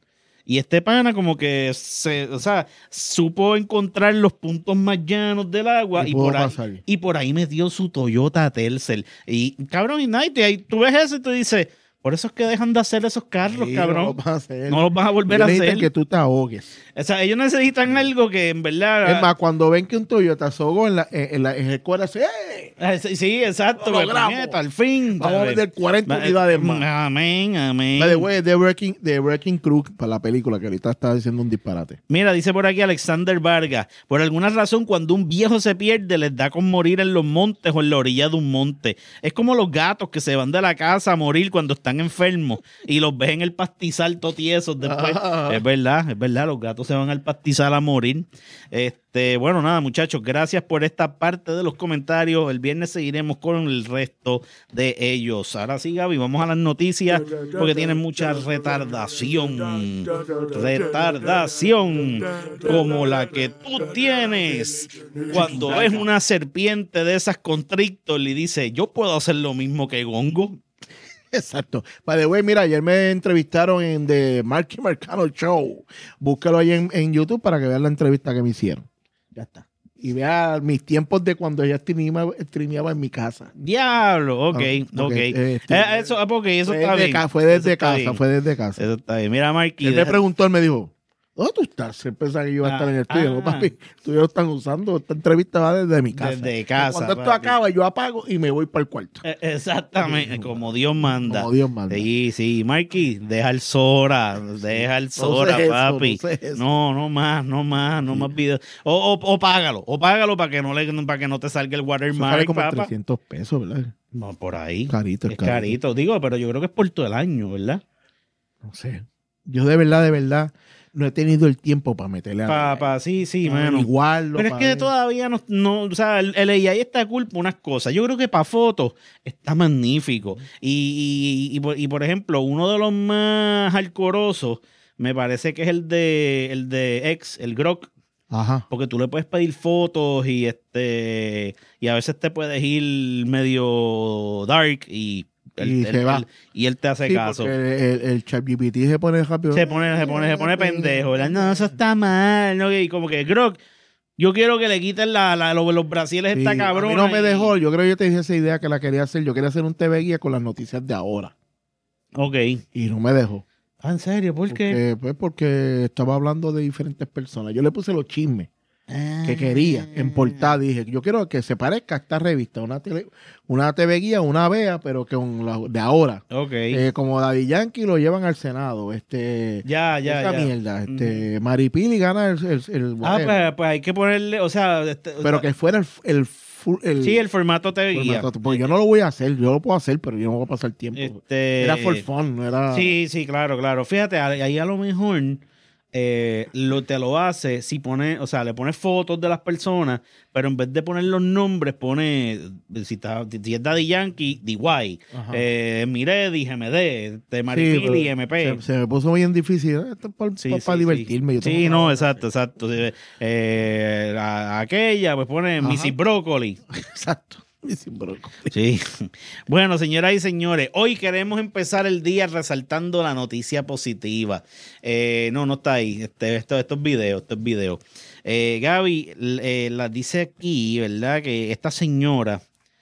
Y este pana como que se, o sea, supo encontrar los puntos más llanos del agua Y y, pudo por, ahí, pasar. y por ahí metió su Toyota Tercel. Y cabrón, y Night, ahí tú ves eso y tú dices, por eso es que dejan de hacer esos carros, Sí, cabrón. No los vas a hacer. No los vas a volver Ellos a necesitan hacer. que tú te ahogues. O sea, ellos necesitan algo que en verdad... Es más, cuando ven que un Toyota se ahogó en, la, en, la, en el corazón, ¡eh! Eh, Sí, sí, exacto. Lo que logramos. puñeta, al fin. Vamos a ¿sabes? vender cuarenta Va- unidades más. Amén, amén. By the way, The Wrecking, The Wrecking Crew para la película, que ahorita está diciendo un disparate. Mira, dice por aquí Alexander Vargas, por alguna razón cuando un viejo se pierde les da con morir en los montes o en la orilla de un monte. Es como los gatos que se van de la casa a morir cuando están enfermos y los ves en el pastizal todo tiesos después. Ah. Es verdad, es verdad, los gatos se van al pastizal a morir. Este, bueno, nada, muchachos, gracias por esta parte de los comentarios. El viernes seguiremos con el resto de ellos. Ahora sí, Gaby, vamos a las noticias porque tienen mucha retardación. Retardación como la que tú tienes cuando ves una serpiente de esas constrictor y dices, yo puedo hacer lo mismo que Gongo. Exacto. By the way, mira, ayer me entrevistaron en The Marky Marcano Show. Búscalo ahí en, en YouTube para que vean la entrevista que me hicieron. Ya está. Y vea mis tiempos de cuando ella streameaba, streameaba en mi casa. Diablo, ok, Ah, ok. ok, Eh, este, eso, ah, porque eso Fue está desde, bien. ca- fue desde Eso está casa, bien. fue desde casa. Eso está bien. Mira, Marky. Él me deja- preguntó, él me dijo, ¿dónde tú estás? Él pensaba que yo iba a estar Ah, en el estudio. ah. No, papi, tú ya lo están usando. Esta entrevista va desde mi casa. Desde casa, Cuando esto papi. acaba, yo apago y me voy para el cuarto. Eh, Exactamente, como Dios manda. Como Dios manda. Sí, sí, Marky, deja el Sora, deja el Sora, sé eso, papi. no sé eso. No, no más, no más, no más videos. O, o, o págalo, o págalo para que no le, para que no te salga el Eso sale watermark, como en papá. trescientos pesos, ¿verdad? No, por ahí. Carito, es es carito. carito. Digo, pero yo creo que es por todo el año, ¿verdad? No sé. Yo de verdad, de verdad, no he tenido el tiempo para meterle a Papá, sí, sí, para mano. averiguarlo, Pero es para que ver. todavía no, no, o sea, el, el A I está cool por unas cosas. Yo creo que para fotos está magnífico. Y, y, y por, y, por ejemplo, uno de los más alcorosos me parece que es el de el de X, el Grok, Ajá. porque tú le puedes pedir fotos y este y a veces te puedes ir medio dark y él, Y él- se va. él- y él te hace Sí, caso. porque el, el ChatGPT se pone rápido. Se pone, se pone, se pone pendejo, ¿verdad? No, eso está mal, ¿no? Y como que Grok, yo quiero que le quiten la, la, los, los brasiles a Sí, esta cabrona. a mí no me y- dejó. Yo creo que yo te dije esa idea que la quería hacer. Yo quería hacer un T V guía con las noticias de ahora. Ok. Y no me dejó. Ah, ¿en serio? ¿Por qué? Porque, pues porque estaba hablando de diferentes personas. Yo le puse los chismes que quería en portada. Dije, yo quiero que se parezca a esta revista. Una, tele, una T V guía, una B E A, pero con la de ahora. Ok. Eh, como Daddy Yankee lo llevan al Senado. Este, ya, ya, esa ya. mierda. Este, Maripili gana el, el, el Ah, whatever. pues, pues hay que ponerle, o sea... este, o Pero sea, que fuera el, el, full- el sí, el formato te guía. formato, porque yo no lo voy a hacer, yo lo puedo hacer, pero yo no voy a pasar tiempo. Este, Era for fun, no era. Sí, sí, claro, claro. Fíjate, ahí a lo mejor eh, lo, te lo hace si pone, o sea, le pones fotos de las personas, pero en vez de poner los nombres, pone, si, está, si es Daddy Yankee, D Y, Ajá. eh, Miredi, G M D, de Sí, Maripili, pero M P. Se, se me puso bien difícil. eh, Esto es para, Sí, para, sí, sí. divertirme. Yo Sí, tengo- no, exacto, exacto. Sí, eh, a- aquella, pues pone Ajá. Missy Broccoli. Exacto. Y sin brócoli. Sí. Bueno, señoras y señores, hoy queremos empezar el día resaltando la noticia positiva. Eh, no, no está ahí. Este, esto, esto es video, esto es video. Eh, Gaby l- eh, la dice aquí, ¿verdad? Que esta señora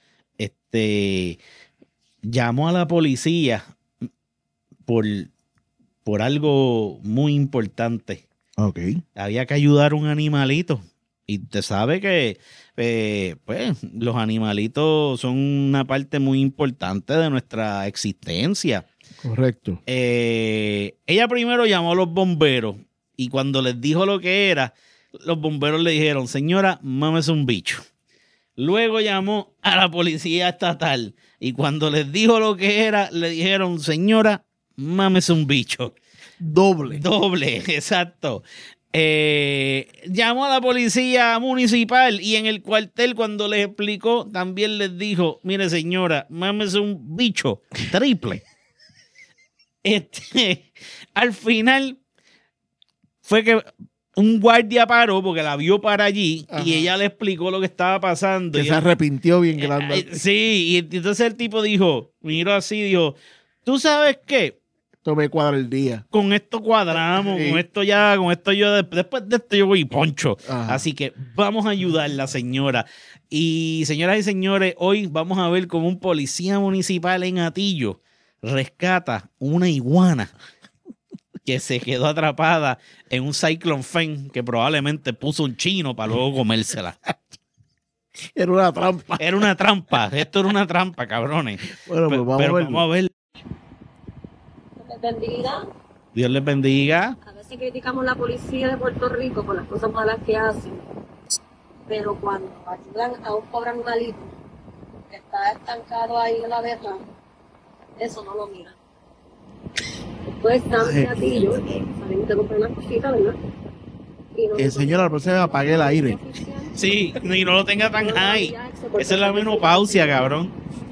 este, llamó a la policía por, por algo muy importante. Ok. Había que ayudar a un animalito. Y usted sabe que eh, pues, los animalitos son una parte muy importante de nuestra existencia. Correcto. Eh, ella primero llamó a los bomberos y cuando les dijo lo que era, los bomberos le dijeron, señora, mámese un bicho. Luego llamó a la policía estatal y cuando les dijo lo que era, le dijeron, señora, mámese un bicho. Doble. Doble, exacto. Eh, llamó a la policía municipal y en el cuartel cuando les explicó también les dijo, mire señora, mámese un bicho triple. Este, al final fue que un guardia paró porque la vio para allí. Ajá. Y ella le explicó lo que estaba pasando. Que y se él- arrepintió bien eh, grande. eh, sí, y entonces el tipo dijo, miró así, dijo, ¿tú sabes qué? Esto me cuadra el día. Con esto cuadramos, Sí. con esto ya, con esto yo, después de esto yo voy y poncho. Ajá. Así que vamos a ayudarla, señora. Y señoras y señores, hoy vamos a ver cómo un policía municipal en Atillo rescata una iguana que se quedó atrapada en un Cyclone Fan que probablemente puso un chino para luego comérsela. Era una trampa. Era una trampa, esto era una trampa, cabrones. Bueno, pues Pe- vamos Pero a verlo. vamos a ver. Les bendiga. Dios les bendiga. A veces criticamos la policía de Puerto Rico por las cosas malas que hacen, pero cuando ayudan a un pobre animalito que está estancado ahí en la verja, eso no lo miran. Después Sam y Atillo salimos de comprar una cosita, ¿verdad? Y nosotros- Eh, señora, la próxima vez apague el aire. Sí, y no lo tenga tan high. Esa es la menopausia, cabrón.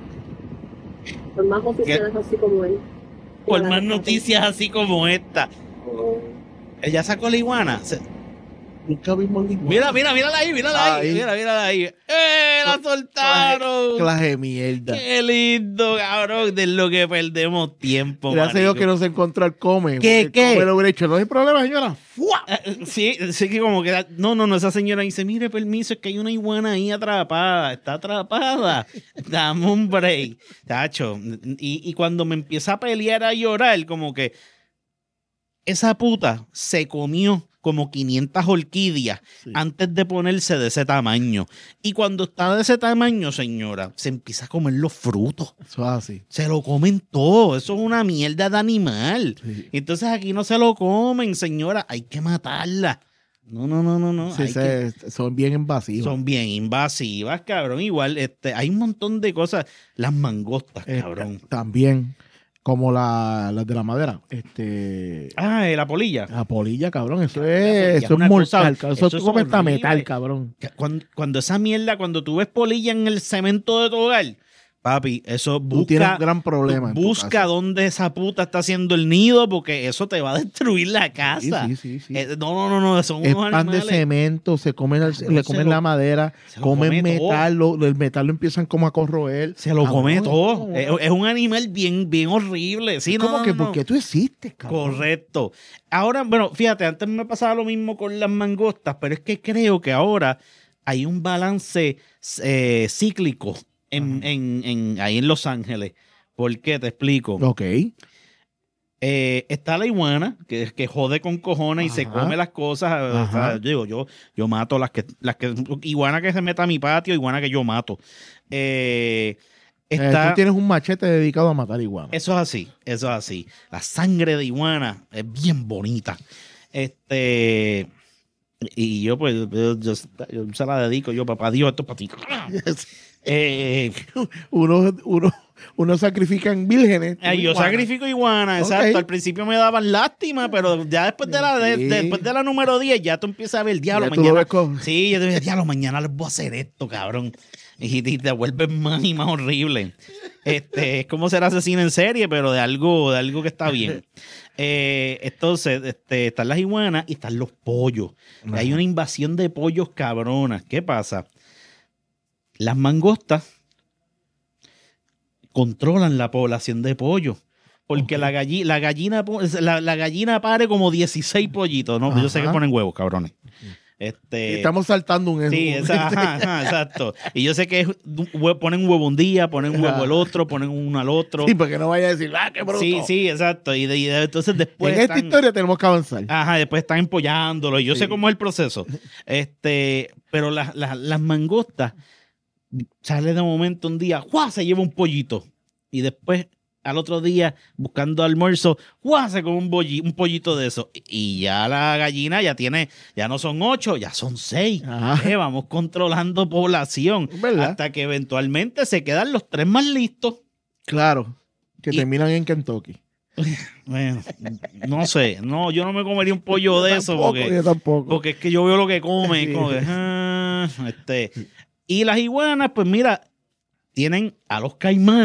Por más oficiales así como él. Por más noticias así como esta. Ella sacó la iguana. Se- Nunca vimos ninguna. Mira, mira, mírala ahí, mírala ahí. Ahí. Mira, mírala ahí. ¡Eh! ¡La soltaron! Clase de mierda. ¡Qué lindo, cabrón! De lo que perdemos tiempo. Gracias a Dios marico. que no se encontró el come. ¿Qué, porque qué? el come lo hubiera hecho. No hay problema, señora. ¡Fua! Eh, Sí, sí que como que... No, no, no, esa señora dice, mire, permiso, es que hay una iguana ahí atrapada. Está atrapada. Dame un break. Tacho. Y, y cuando me empieza a pelear, a llorar, como que... Esa puta se comió como quinientas orquídeas Sí. antes de ponerse de ese tamaño. Y cuando está de ese tamaño, señora, se empieza a comer los frutos. Eso es así. Se lo comen todo. Eso es una mierda de animal. Sí. Entonces aquí no se lo comen, señora. Hay que matarla. No, no, no, no, no. Sí, Hay que- se- son bien invasivos. Son bien invasivas, cabrón. Igual, este, hay un montón de cosas. Las mangostas, Eh, cabrón. También, como la- las de la madera. Este. Ah, eh, la polilla. La polilla, cabrón. Eso polilla es, es eso es una mortal. cosa- cabrón. eso Eso es tú comes hasta horrible. metal, cabrón. Que Cuando, cuando esa mierda, cuando tú ves polilla en el cemento de tu hogar, papi, eso Tú tienes busca, un gran problema. en tu busca casa. dónde esa puta está haciendo el nido porque eso te va a destruir la Sí, casa. sí, sí, sí. Eh, no, no, no, no, son Es unos pan de animales. cemento, se comen, el- Cabrón, le se comen lo- la madera, se lo comen come metal, lo- el metal lo empiezan como a corroer. Se lo Cabrón, come es todo. como- Es, es un animal bien, bien horrible. Sí, es no, como no, que, no. ¿por qué tú existes, cabrón? Correcto. Ahora, bueno, fíjate, antes me pasaba lo mismo con las mangostas, pero es que creo que ahora hay un balance eh, cíclico en, en, en- ahí en Los Ángeles. ¿Por qué? Te explico. Ok. Eh, está la iguana, que, que jode con cojones y se Ajá. come las cosas. O sea, Ajá. digo, yo, yo mato las que, las que, iguana que se meta a mi patio, iguana que yo mato. Eh, Eh, está, tú tienes un machete dedicado a matar iguanas. Eso es así, eso es así. La sangre de iguana es bien bonita. Este, y yo pues, yo, yo- yo se la dedico, yo, papá Dios, esto es para ti. Eh, uno, uno, uno sacrifican vírgenes. tú Ay, yo iguanas. sacrifico iguana, Ok. exacto. Al principio me daban lástima, pero ya después de la de- Sí. después de la número diez, ya tú empiezas a ver el diablo Ya tú lo mañana. ves con- Sí, yo te digo, diablo, mañana les voy a hacer esto, cabrón. Y, y te vuelves más y más horrible. Este, es como ser asesino en serie, pero de algo, de algo que está bien. Eh, entonces, este, están las iguanas y están los pollos. Ajá. Hay una invasión de pollos cabronas. ¿Qué pasa? Las mangostas controlan la población de pollos. Porque Ok. la, galli- la, gallina, po- la, la gallina pare como dieciséis pollitos. ¿No? Yo sé que Ajá. ponen huevos, cabrones. Este, Estamos saltando un sí, esa- ajá, ajá, exacto. Y yo sé que es un hue- ponen un huevo un día, ponen un huevo el otro, ponen uno al otro. Sí, porque no vaya a decir, ah, qué bruto. Sí, sí, exacto. Y, de- y de- entonces después. En esta están- historia tenemos que avanzar. Ajá, después están empollándolo. Y yo Sí. sé cómo es el proceso. Este, pero las, las, las mangostas sale de momento un día, ¡guau! Se lleva un pollito. Y después, al otro día, buscando almuerzo, ¡guau! Se come un, bolli- un pollito de eso. Y ya la gallina ya tiene, ya no son ocho, ya son seis. Ajá. Eh, vamos controlando población. ¿Verdad? Hasta que eventualmente se quedan los tres más listos. Claro. Que Y- terminan en Kentucky. Bueno, no sé, no, yo no me comería un pollo de eso Tampoco, porque, yo tampoco. porque es que yo veo lo que come, Sí. como que, ah, este. Y las iguanas, pues mira, tienen a los caimanes,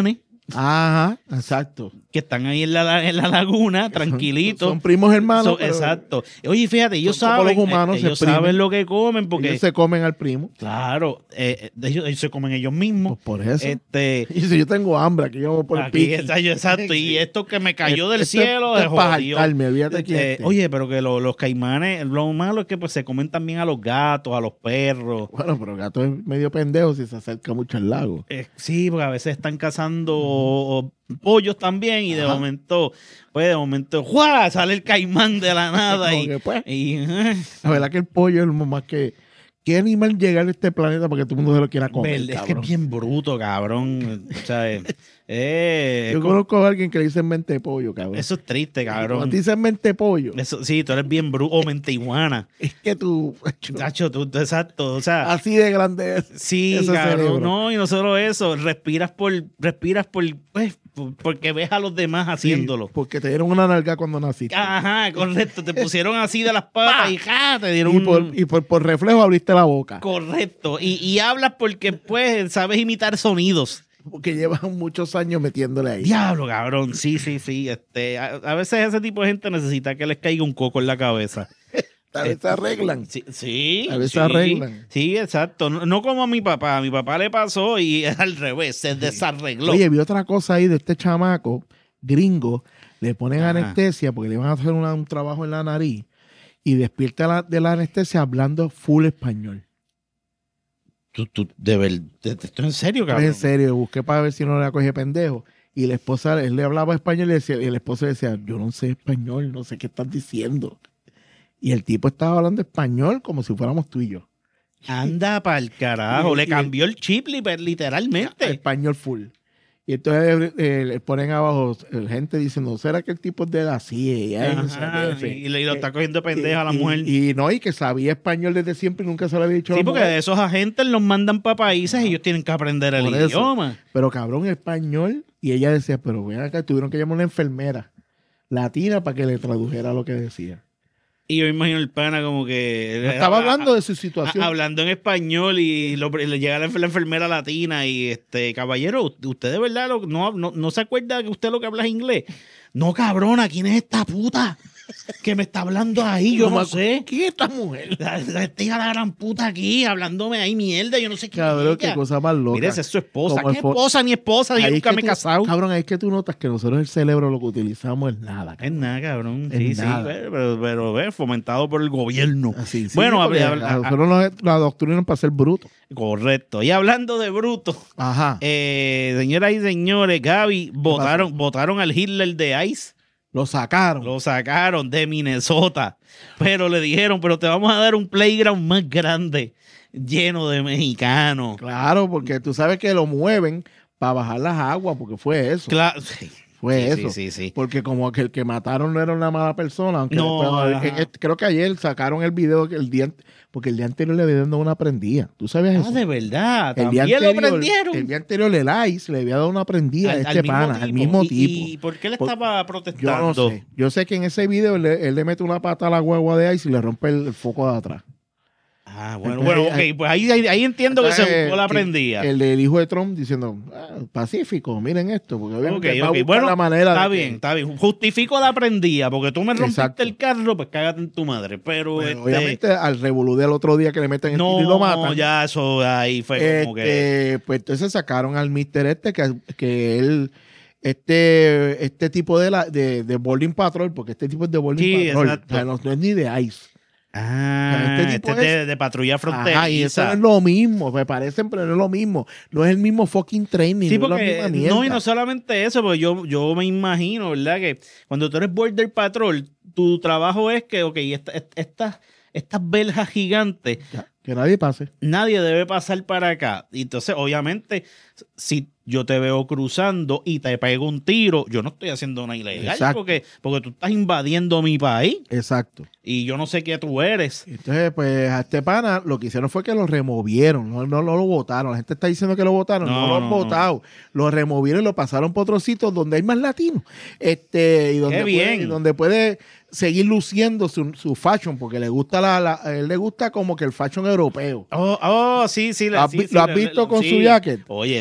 Ajá, exacto. que están ahí en la, en la laguna, tranquilitos. Son primos hermanos. Son- pero exacto. Oye, fíjate, ellos son como saben, los humanos, eh, se ellos exprimen. saben lo que comen porque, ellos se comen al primo. claro, eh, eh, ellos, ellos se comen ellos mismos. Pues por eso. Este, Y si yo tengo hambre, aquí yo voy por el aquí piqui. está, yo- exacto. Y esto que me cayó del Esto es- cielo, esto de es para jodió. jaltarme, olvídate quién Eh, esté. oye, pero que lo- los caimanes, lo malo es que pues se comen también a los gatos, a los perros. Bueno, pero el gato es medio pendejo si se acerca mucho al lago. Eh, sí, porque a veces están cazando o- pollos también y de Ajá. momento, pues de momento, ¡juá! Sale el caimán de la nada Como y, que, pues, y, eh, la verdad que el pollo es lo más que... ¿Qué animal llega a este planeta para que todo el mundo se lo quiera comer, Verde, es que cabrón? es bien bruto, cabrón. O sea, eh, eh, Yo como- conozco a alguien que le dicen mente pollo, cabrón. eso es triste, Cuando cabrón. te dicen mente pollo, Eso, sí, tú eres bien bruto. O mente iguana. es que tú... Chacho, tú, tú- exacto. O sea, Así de grande es. sí, ese cabrón. cerebro. No, y no solo eso. Respiras por, respiras por, pues, por- porque ves a los demás haciéndolo. Sí, porque te dieron una nalga cuando naciste. Ajá, correcto. Te pusieron así de las patas y ¡ja! Te dieron Y, un... por, y por, por reflejo abriste la boca. Correcto. Y, y hablas porque, pues, sabes imitar sonidos. Porque llevan muchos años metiéndole ahí. Diablo, cabrón. Sí, sí, sí. Este, a, a veces ese tipo de gente necesita que les caiga un coco en la cabeza. A veces se arreglan. Sí, sí. A veces sí. arreglan. Sí, exacto. No, no como a mi papá. A mi papá le pasó y es al revés. Se desarregló. Oye, vi otra cosa ahí de este chamaco gringo. Le ponen Ajá. anestesia porque le van a hacer una- un trabajo en la nariz y despierta la- de la anestesia hablando full español. Tú, tú, de verdad. ¿Esto en serio, Pues cabrón? en serio, busqué para ver si no le cogía pendejo. Y la esposa, él le hablaba español y, le decía, y el esposo le decía, yo no sé español, no sé qué estás diciendo. Y el tipo estaba hablando español como si fuéramos tú y yo. Anda pa'l carajo. Y- Le y- cambió el chip li- literalmente. Español full. Y entonces eh, le ponen abajo eh, gente diciendo, ¿será que el tipo es de la C I A? Y, Ajá, y, y le- y lo está cogiendo pendeja a la y- mujer. Y, no, y que sabía español desde siempre y nunca se lo había dicho a Sí, la porque mujer. esos agentes los mandan para países y ellos tienen que aprender el Por eso. idioma. Pero cabrón, español. Y ella decía, pero ven acá, tuvieron que llamar a una enfermera latina para que le tradujera lo que decía. Y yo imagino el pana como que... Estaba hablando de su a- situación. hablando en español y lo- le llega la, la enfermera latina y este, caballero, usted de verdad lo- no, no, no se acuerda que usted lo que habla es inglés. No, cabrona, ¿quién es esta puta que me está hablando ahí? Yo No no, me acu- sé. ¿Quién es esta mujer? La, la, esta hija de la gran puta aquí, hablándome ahí mierda, yo no sé qué. Cabrón, qué cosa más loca. Mire, esa es su esposa. Como ¿Qué el fo- esposa ni esposa? Yo Ahí es nunca que me he tú- casado. Cabrón, ahí es que tú notas que nosotros el cerebro lo que utilizamos es nada. Es cabrón. nada, cabrón. Es Sí, sí, nada. pero, pero, pero, ve, fomentado por el gobierno. Así, sí, Bueno, porque habla- a habla- nosotros nos, nos adoctrinan para ser brutos. Correcto. Y hablando de bruto, Ajá. eh, señoras y señores, Gaby, votaron, votaron al Hitler de ICE. Lo sacaron. Lo sacaron de Minnesota. Pero le dijeron, pero te vamos a dar un playground más grande, lleno de mexicanos. Claro, porque tú sabes que lo mueven para bajar las aguas, porque fue eso. Claro. Sí. Fue Sí, eso. sí, sí, sí. Porque como que el que mataron no era una mala persona, aunque No, después- ajá. en este- creo que ayer sacaron el video que el día ant- porque el día anterior le había dado una prendida. ¿Tú sabías Ah, eso? de verdad. el día También lo anterior, prendieron. el día anterior el ICE le había dado una prendida Al- a al este mismo pana, tipo. al mismo ¿Y- tipo. ¿Y por qué le Por- estaba Yo protestando? no sé. Yo sé que en ese video él, le- él le mete una pata a la guagua de ICE y le rompe el, el foco de atrás. Ah, bueno, Entonces, bueno, ok. ahí- Pues ahí, ahí, ahí entiendo que se Entonces, buscó la que- prendida. El del hijo de Trump diciendo, ah, pacífico, miren esto, porque obviamente Ok, va a ok. buscar Bueno, la manera está de que- bien, está bien. Justifico la prendida, porque tú me rompiste Exacto. el carro, pues cágate en tu madre. Pero, Bueno, este, obviamente al revolú del otro día que le meten el tiro y lo no, matan. ya eso ahí fue como que... Este, pues entonces sacaron al mister este que, que él este este tipo de la de, de Border Patrol, porque este tipo es de Border Sí, Patrol, exacto. o sea, no, no es ni de ICE. Ah, este este, tipo es de, es- de patrulla fronteriza. Ajá, y eso no es lo mismo, me parecen, pero no es lo mismo. No es el mismo fucking training, Sí, no es la porque misma mierda. no, y no solamente eso, porque yo, yo me imagino, ¿verdad? Que cuando tú eres Border Patrol, tu trabajo es que, ok, esta- esta- estas estas verjas gigantes, Ya, que nadie pase. nadie debe pasar para acá. Y entonces, obviamente, si yo te veo cruzando y te pego un tiro, yo no estoy haciendo una ilegal, Exacto. porque, porque tú estás invadiendo mi país Exacto. y yo no sé qué tú eres. Entonces, pues a este pana lo que hicieron fue que lo removieron, no, no, no lo votaron. La gente está diciendo que lo votaron, no, No, lo han no, votado. Lo removieron y lo pasaron por otros sitios donde hay más latinos. Este, y donde Qué puede, bien. y donde puede seguir luciendo su, su fashion, porque le gusta la, la- a él le gusta como que el fashion europeo. Oh, oh, sí, sí. ¿Lo has sí, vi- sí, lo has le- visto le- con sí. su jacket? Oye,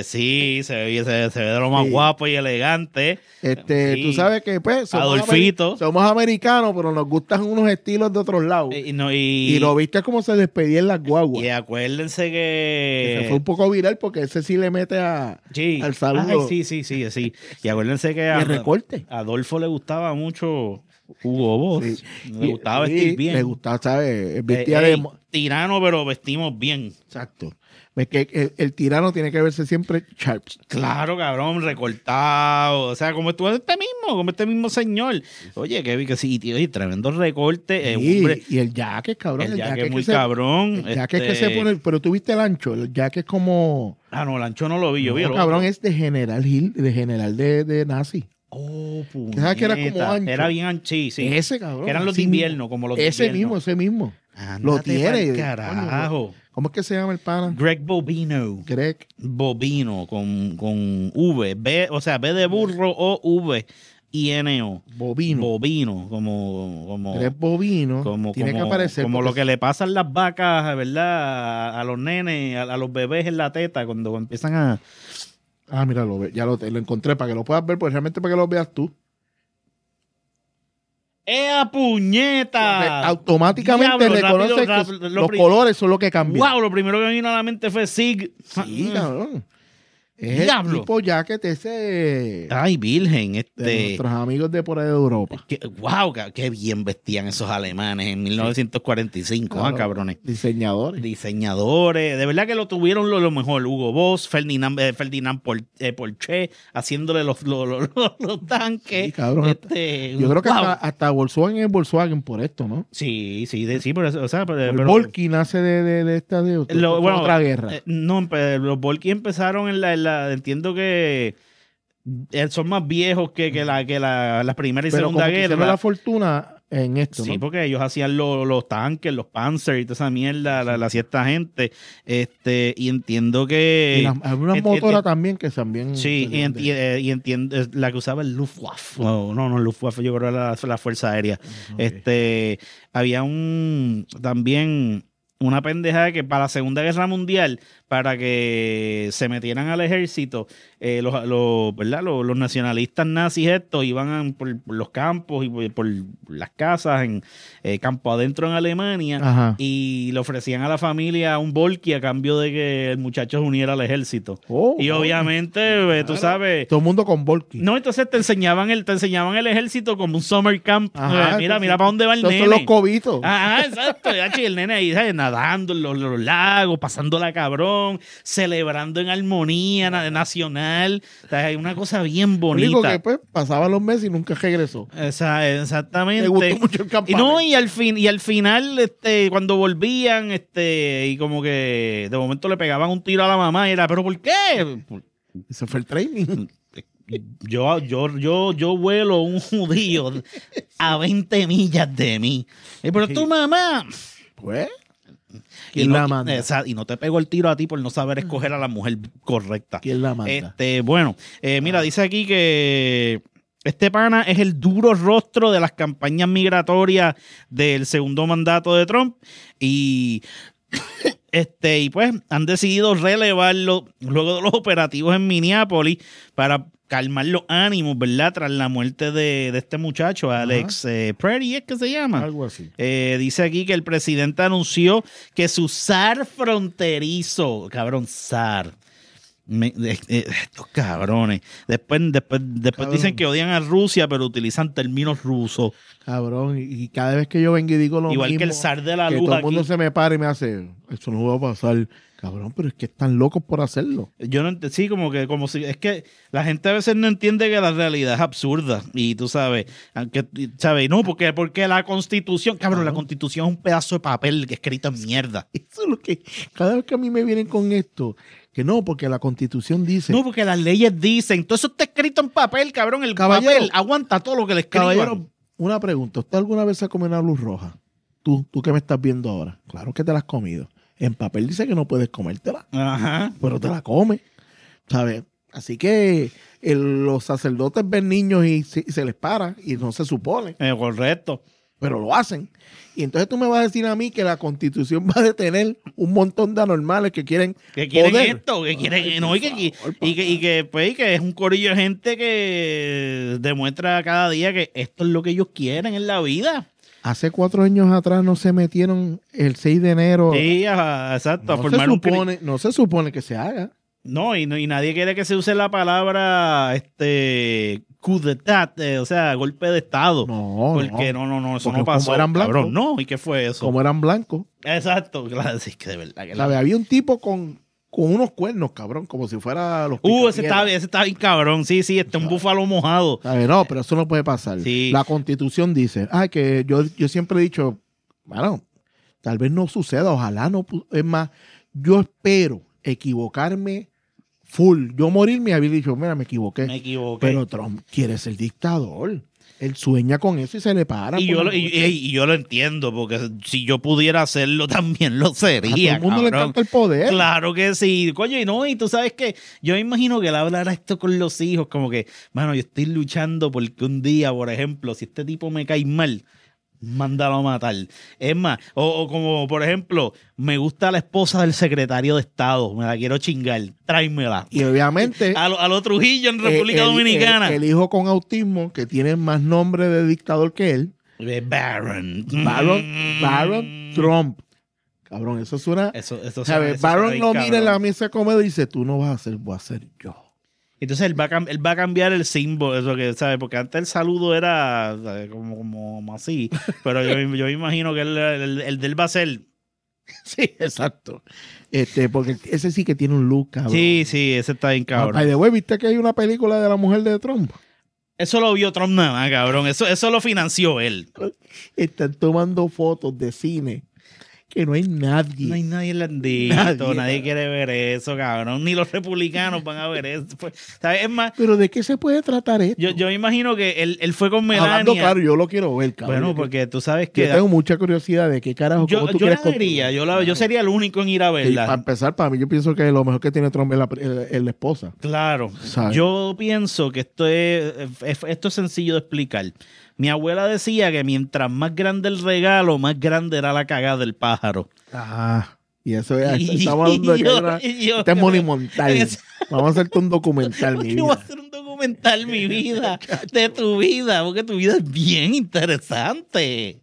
sí, se ve, se, se ve de lo más Sí. guapo y elegante. Este, Sí. tú sabes que pues somos, Adolfito. ameri- somos americanos, pero nos gustan unos estilos de otros lados. Y, no, y, Y lo viste como se despedía en las guaguas. y acuérdense Que que... se fue un poco viral porque ese sí le mete a, Sí. al saludo. Ay, sí, sí, sí, sí. Y acuérdense que de a, recorte. a Adolfo le gustaba mucho Hugo Boss. Sí. Le gustaba Sí, vestir bien. Le gustaba, ¿sabes? Eh, Vestía ey, de... mo- tirano, pero vestimos bien. Exacto. Ves que el, el tirano tiene que verse siempre sharps. Claro, cabrón, recortado. O sea, como tú este mismo, como este mismo señor. Oye, que, que sí, tío, y tremendo recorte. eh, Sí, hombre, y el jacket, cabrón. el jacket que muy se- cabrón. El jacket este- que se pone... Pero tú viste el ancho. El jacket es como... Ah, no, el ancho no lo vi, yo vi No, el cabrón, otro. es de general Hill, de general de, de nazi. Oh, ¿Sabes que era como puñeta. ancho? Era bien ancho, sí, sí. Ese, cabrón. Que eran los de así invierno, mismo. como los de Ese invierno. mismo, ese mismo. Ándate Lo tiene. pa'l carajo. ¿Cómo es que se llama el pana? Greg Bobino. Greg. Bobino con, con V. B, o sea, B de burro o V I N O. Bovino. Bobino, como... como Greg Bovino. como, tiene como- que aparecer. como porque lo que le pasa a las vacas, ¿verdad? A, a los nenes, a, a los bebés en la teta, cuando empiezan a... Ah, mira, lo, ve- ya lo, lo encontré para que lo puedas ver, pues realmente para que lo veas tú. ¡Ea puñeta! Automáticamente Diablo, reconoce rápido, que rápido, lo los pri- colores son lo que cambian. ¡Wow! Lo primero que me vino a la mente fue Sig. Sí, cabrón. Es Diablo. el tipo jacket ese Ay, virgen, de este... nuestros amigos de por ahí de Europa. Qué, wow, ca- qué bien vestían esos alemanes en mil novecientos cuarenta y cinco, Claro, ah, cabrones. Diseñadores. Diseñadores, de verdad que lo tuvieron lo, lo mejor. Hugo Boss, Ferdinand, eh, Ferdinand Por- eh, Porsche, haciéndole los, los, los, los- los tanques. Sí, cabrón. Este, Yo creo que wow. hasta, hasta Volkswagen es Volkswagen por esto, ¿no? Sí, sí, de- sí, pero, eso, o sea, pero, El pero- Volky nace de, de, de esta de, lo- fue bueno, otra guerra. eh, no, empe- los Volky empezaron en la, en la- entiendo que eh, son más viejos que, que la que la, la primera y Pero como segunda que hicieron guerra. la fortuna en esto, Sí, ¿no? porque ellos hacían lo- los tanques, los Panzer y toda esa mierda, la, la hacía esta gente. Este, y entiendo que. Y las- algunas et- et- motoras et- también que también... Sí, y, salían enti- de- eh, y entiendo eh, la que usaba el Luftwaffe. No, no, no, el Luftwaffe, yo creo que era la, la Fuerza Aérea. Ok. Este, había un también una pendeja que para la Segunda Guerra Mundial, para que se metieran al ejército, eh, los, los, ¿verdad? Los, los nacionalistas nazis estos iban a- por, por los campos y por, por las casas en eh, campo adentro en Alemania Ajá. y le ofrecían a la familia un Volky a cambio de que el muchacho se uniera al ejército. Oh, Y oh, obviamente, eh, tú sabes, todo el mundo con Volky. no, entonces te enseñaban el, te enseñaban el ejército como un summer camp. Ajá, Eh, mira, entonces, mira para dónde va el estos nene. son los cobitos. Ajá, exacto. Y el nene ahí, ¿sabes? Nadando en los, los lagos, pasándola cabrón, celebrando en armonía na- nacional. O sea, hay una cosa bien Lo único bonita. que pues pasaban los meses y nunca regresó. Esa- exactamente. Me gustó mucho el Y campamento. no, y al fin, y al final, este, cuando volvían, este, y como que de momento le pegaban un tiro a la mamá y era, ¿pero por qué? Ese fue el training. Yo, yo, yo, yo vuelo un judío a veinte millas de mí. Eh, Pero tu mamá. Pues, Y ¿quién no, la manda? esa- y no te pegó el tiro a ti por no saber escoger a la mujer correcta. ¿Quién la manda? Este, bueno, eh, mira, dice aquí que este pana es el duro rostro de las campañas migratorias del segundo mandato de Trump y este y pues han decidido relevarlo luego de los operativos en Minneapolis para calmar los ánimos, ¿verdad? Tras la muerte de, de este muchacho, Alex eh, Pretty, ¿es que se llama? Algo así. Eh, dice aquí que el presidente anunció que su S A R fronterizo, cabrón, S A R. Me- de- eh, estos cabrones. Después, después, después Cabrón. dicen que odian a Rusia, pero utilizan términos rusos. Cabrón, y, y cada vez que yo vengo y digo lo Igual mismo, que el zar de la que luz todo el mundo aquí. se me para y me hace, eso no va a pasar. Cabrón, pero es que están locos por hacerlo. Yo no ent- sí, como que, como si, es que la gente a veces no entiende que la realidad es absurda. Y tú sabes, aunque, sabes, no, porque, porque la constitución, cabrón, la constitución es un pedazo de papel que escrito en mierda. Eso es lo que, cada vez que a mí me vienen con esto, que no, porque la constitución dice, No, porque las leyes dicen, todo eso está escrito en papel, cabrón. El Caballero, papel aguanta todo lo que le escriban. caballero, una pregunta, ¿usted alguna vez se ha comido una luz roja? Tú, tú que me estás viendo ahora, claro que te la has comido. En papel dice que no puedes comértela, Ajá. pero te la comes, ¿sabes? Así que el- los sacerdotes ven niños y se, y se les para y no se supone. Eh, correcto. pero lo hacen. Y entonces tú me vas a decir a mí que la Constitución va a detener un montón de anormales que quieren que quieren poder. esto, que quieren, Ay, no, y que, y, favor, y que, y que, pues, y que es un corillo de gente que demuestra cada día que esto es lo que ellos quieren en la vida. Hace cuatro años atrás no se metieron el seis de enero. Sí, ajá, exacto, a no, se formar un cri- supone, no se supone que se haga. No, y, no, y nadie quiere que se use la palabra este coup d'état, eh, o sea, golpe de estado. No, porque no, no, no, eso Porque no pasó. como eran blancos. Cabrón, no, ¿y qué fue eso? Como eran blancos. Exacto, claro, sí, que de verdad que la- ¿Sabes? Había un tipo con, con unos cuernos, cabrón, como si fuera los Uh, ese picapiedras. estaba, ese estaba bien cabrón, sí, sí, este un búfalo mojado. ¿Sabes? No, pero eso no puede pasar. Sí. La Constitución dice, ah, que yo, yo siempre he dicho, bueno, tal vez no suceda, ojalá no. pu- Es más, yo espero equivocarme full. Yo morirme y haber dicho, mira, me equivoqué. Me equivoqué. Pero Trump quiere ser dictador. Él sueña con eso y se le para. Y por yo, la lo, y, noche. y- y yo lo entiendo, porque si yo pudiera hacerlo también lo A sería. todo el mundo le cabrón. encanta el poder. Claro que sí. Coño, y no, y tú sabes que yo me imagino que él hablará esto con los hijos, como que, mano, yo estoy luchando porque un día, por ejemplo, si este tipo me cae mal, mándalo a matar. Es más, o, o como, por ejemplo, me gusta la esposa del secretario de Estado, me la quiero chingar, tráemela. Y obviamente... A lo, a lo Trujillo en eh, República el- Dominicana. El, el hijo con autismo, que tiene más nombre de dictador que él, Eh, Barron. Baron, Mm. Baron Trump. Cabrón, eso suena... Eso, eso ¿Sabes? eso Baron bien lo mira en la cabrón. mesa de comedia y dice, tú no vas a hacer, voy a hacer yo. Entonces él va, a, cam- él va a cambiar el símbolo, eso que, ¿sabes? Porque antes el saludo era ¿sabes? Como, como, como así, pero yo, yo me imagino que el, el, el de él va a ser... Sí, exacto. Este, porque ese sí que tiene un look, cabrón. Sí, sí, ese está bien cabrón. By the way, ¿viste que hay una película de la mujer de Trump? Eso lo vio Trump nada más, cabrón. Eso, eso lo financió él. Están tomando fotos de cine que no hay nadie. No hay nadie en la nadie, Nadie. nadie quiere ver eso, cabrón. Ni los republicanos van a ver eso. Pues, ¿sabes? Es más, Pero ¿de qué se puede tratar esto? yo, yo me imagino que él, él fue con Hablando Melania. claro, yo lo quiero ver, cabrón. Bueno, porque tú sabes que... yo tengo mucha curiosidad de qué carajo Yo, cómo tú yo la quieres vería, construir. yo, la, yo sería el único en ir a Y verla. para empezar, para mí, yo pienso que lo mejor que tiene Trump es la, es la esposa. Claro, ¿Sabes? yo pienso que esto es, es- esto es sencillo de explicar. Mi abuela decía que mientras más grande el regalo, más grande era la cagada del pájaro. Ah, y eso es. Y- Estamos hablando de que yo- hay una- y yo- este es monumental. Es- Vamos a hacerte un documental, mi Yo voy a vida. hacer un documental, mi vida, de tu vida, porque tu vida es bien interesante.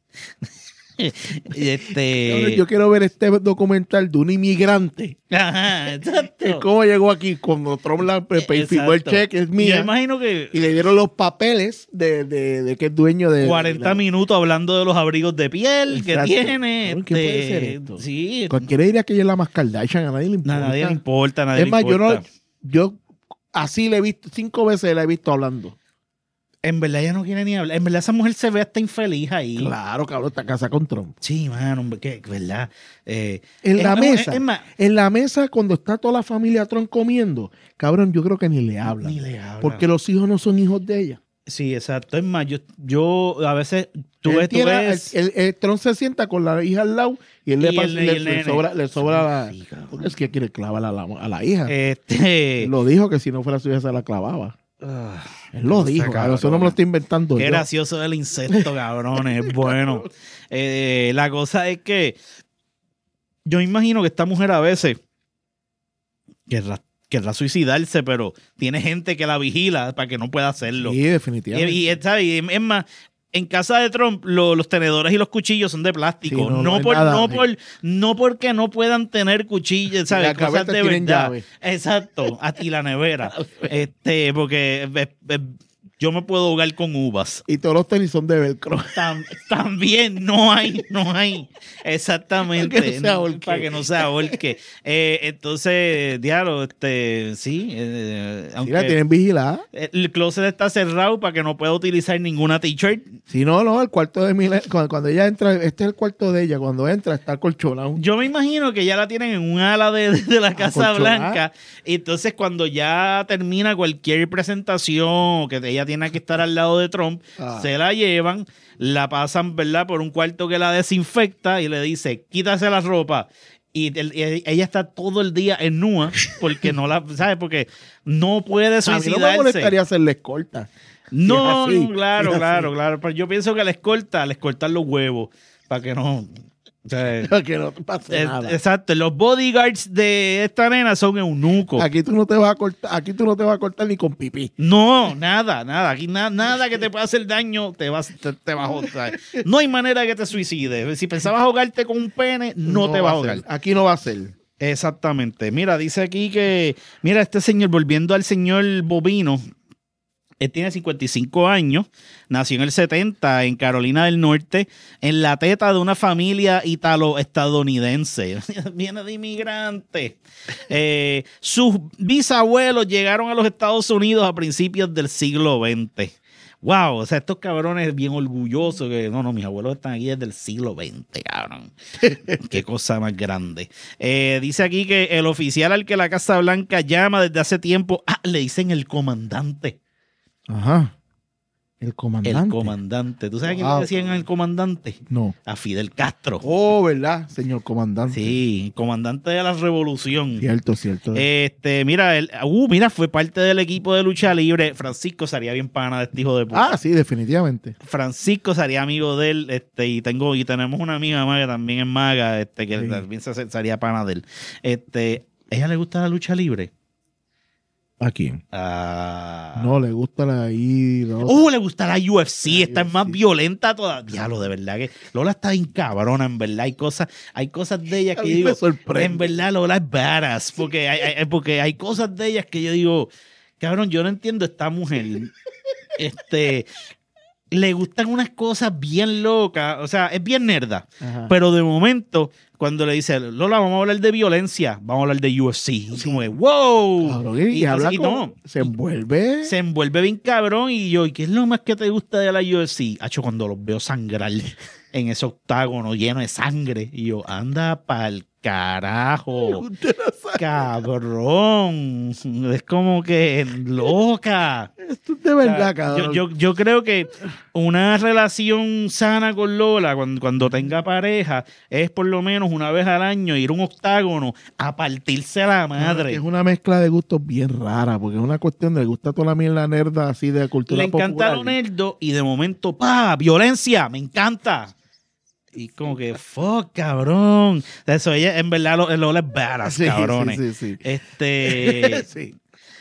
este, Yo quiero ver este documental de un inmigrante. ajá, exacto. ¿Cómo llegó aquí? Cuando Trump la, pe- pe- firmó el Exacto. cheque, es Yo mía. imagino que Y le dieron los papeles de, de, de que es dueño de. cuarenta de- minutos hablando de los abrigos de piel que Exacto. tiene. Cabrón, ¿qué puede este, ser esto? Sí, Cualquiera diría que ella es la más Kardashian, a nadie le importa. a nadie le importa, a nadie Es más, le yo no. importa. Yo así le he visto, cinco veces la he visto hablando. En verdad ella no quiere ni hablar. En verdad esa mujer se ve hasta infeliz ahí. Claro, cabrón, está casada con Trump. Sí, mano, hombre, que verdad. Eh, En es- la es- mesa, es más, en la mesa cuando está toda la familia Trump comiendo, cabrón, yo creo que ni le hablan. ni le habla. Porque los hijos no son hijos de ella. Sí, exacto. Es más, yo, yo a veces tú Él ves, tú tiene- ves. el, el- el Trump se sienta con la hija al lado y él le, Y pasa- el- le- y el le nene. sobra, le sobra la. Sí, cabrón. Porque es que quiere clavar a la, a la hija. Este. Él lo dijo que si no fuera su hija se la clavaba. ah, Él lo cosa dijo, cabrona. cabrón, eso no me lo estoy inventando Qué yo. gracioso el insecto, cabrones. Es bueno. Eh, la cosa es que yo imagino que esta mujer a veces querrá, querrá suicidarse, pero tiene gente que la vigila para que no pueda hacerlo. Sí, Y, definitivamente. y, ¿sabes? Y es más, en casa de Trump lo- los tenedores y los cuchillos son de plástico. Sí, no, no, no hay por, nada, no, sí. por, no porque no puedan tener cuchillos, ¿sabes? las Cosas gavetas de tienen verdad. llave. Exacto. Y la nevera. este, porque eh, eh, yo me puedo ahogar con uvas. Y todos los tenis son de velcro. Tam- también no hay, no hay. Exactamente. Para que no se ahorque. Para que no se ahorque. Eh, entonces, diablo, este, sí. eh, Sí, aunque la tienen vigilada. el closet está cerrado para que no pueda utilizar ninguna t-shirt. Si no, no, el cuarto de Milena, cuando, cuando ella entra, este es el cuarto de ella, cuando entra está colchonado. Yo me imagino que ya la tienen en un ala de, de la Casa Acolchonada. Blanca. Y entonces, cuando ya termina cualquier presentación, que ella tiene que estar al lado de Trump, Ah. se la llevan, la pasan, ¿verdad?, por un cuarto que la desinfecta y le dice, quítase la ropa. Y, el- y ella está todo el día en nua porque no la, ¿sabes? Porque no puede A mí no me suicidarse. molestaría hacerle escolta. No, Sí, es así, no, claro, sí es claro, así. claro. Pero yo pienso que la escolta, le escoltan los huevos para que no. O sea, Que no te pase es- nada. exacto, los bodyguards de esta nena son eunucos. Aquí tú no te vas a cortar, aquí tú no te vas a cortar ni con pipí. No, nada, nada. Aquí na- nada que te pueda hacer daño te vas, te, te va a ahogar. No hay manera que te suicides. Si pensabas ahogarte con un pene, no, te va a ahogar. ser. Aquí no va a ser. Exactamente. Mira, dice aquí que, mira, este señor, volviendo al señor Bobino, él tiene cincuenta y cinco años, nació en el setenta en Carolina del Norte, en la teta de una familia ítalo-estadounidense. Viene de inmigrante. Eh, sus bisabuelos llegaron a los Estados Unidos a principios del siglo veinte. Wow, o sea, estos cabrones bien orgullosos que no, no, mis abuelos están aquí desde el siglo veinte, cabrón. Qué cosa más grande. Eh, dice aquí que el oficial al que la Casa Blanca llama desde hace tiempo, ah, le dicen el comandante. Ajá. El comandante. El comandante. ¿Tú sabes a quién Wow. le decían al comandante? No. A Fidel Castro. Oh, ¿verdad, señor comandante? Sí, comandante de la revolución. Cierto, cierto. Este, mira, él, uh, mira, fue parte del equipo de lucha libre. Francisco sería bien pana de este hijo de puta. Ah, sí, definitivamente. Francisco sería amigo de él, este, y tengo, y tenemos una amiga más que también es maga, este, que Sí. también se- sería pana de él. Este, ¿a ella le gusta la lucha libre? ¿A quién? Ah. No, le gusta la I. la otra. Uh, le gusta la U F C, La esta U F es más C. violenta todavía. Diablo, de verdad que Lola está bien cabrona, en verdad. Hay cosas, hay cosas de ella A que mí yo digo, me sorprende. en verdad Lola es badass, porque hay, hay- porque hay cosas de ellas que yo digo, cabrón, yo no entiendo esta mujer. este, le gustan unas cosas bien locas, o sea, es bien nerda. Ajá. Pero de momento, cuando le dice, Lola, vamos a hablar de violencia, vamos a hablar de U F C. Y como que, wow. Cabrón, y, y habla y como- no, se envuelve. se envuelve bien cabrón. Y yo, ¿y qué es lo más que te gusta de la U F C? Hacho, cuando los veo sangrar en ese octágono lleno de sangre. Y yo, anda pa'l carajo. Cabrón. Es como que loca. Esto es de verdad, O sea, cabrón. Yo, yo, yo creo que una relación sana con Lola, cuando, cuando tenga pareja, es por lo menos una vez al año ir a un octágono a partirse a la madre. Es una mezcla de gustos bien rara, porque es una cuestión de le gusta toda la mierda nerda así de cultura Le encanta popular. lo nerdo y de momento, pa, violencia, me encanta. Y como que, fuck, cabrón. Eso, ella, en verdad, lo- Lola es badass, Sí, cabrones. sí, sí, sí. Este. Sí,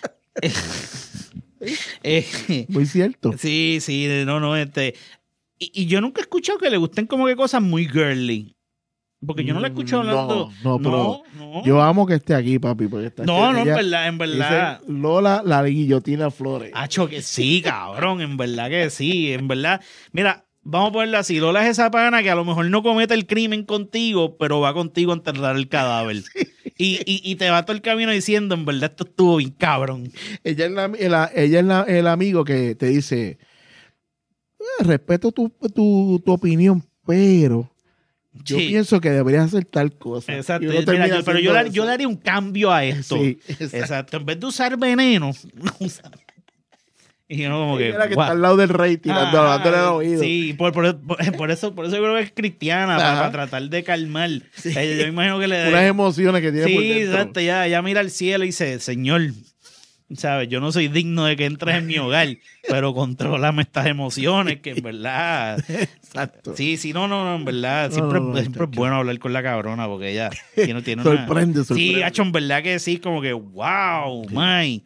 eh, muy cierto. sí, sí, no, no, este. Y, y yo nunca he escuchado que le gusten como que cosas muy girly. Porque yo no la escucho Mm, hablando. no, no, pero no. Yo amo que esté aquí, papi. Porque está no, no, en ella verdad, en verdad. dice, Lola, la guillotina Flores. Hacho, que sí, cabrón, en verdad que sí, en verdad. Mira, vamos a ponerlo así, Lola es esa pana que a lo mejor no comete el crimen contigo, pero va contigo a enterrar el cadáver. Y, y, y te va todo el camino diciendo, en verdad, esto estuvo bien cabrón. Ella es, la, la- ella es la- el amigo que te dice, "Eh, respeto tu, tu, tu opinión, pero yo Sí. pienso que deberías hacer tal cosa". Exacto. Y uno Mira, termina yo- pero yo, haciendo le- yo eso. le haría un cambio a esto. Sí, exacto. exacto. En vez de usar veneno, usa- Y yo no como que. Ella es la que guau. está al lado del rey tirando, Ah, dándole el oído. Sí, por, por, por- por eso, por eso yo creo que es cristiana, para, Ajá. para tratar de calmar. Eh, Yo me imagino que le Unas emociones que tiene por Sí, dentro. exacto, ya, ya mira al cielo y dice, Señor, ¿sabes? Yo no soy digno de que entres en mi hogar, pero contrólame estas emociones, que en verdad... Exacto. Sí, sí, no, no, no, en verdad, No, siempre, no, no, siempre es chacho. bueno hablar con la cabrona, porque ella tiene, tiene una... Sorprende, sorprende. Sí, hacho, en verdad que sí, como que, wow, my.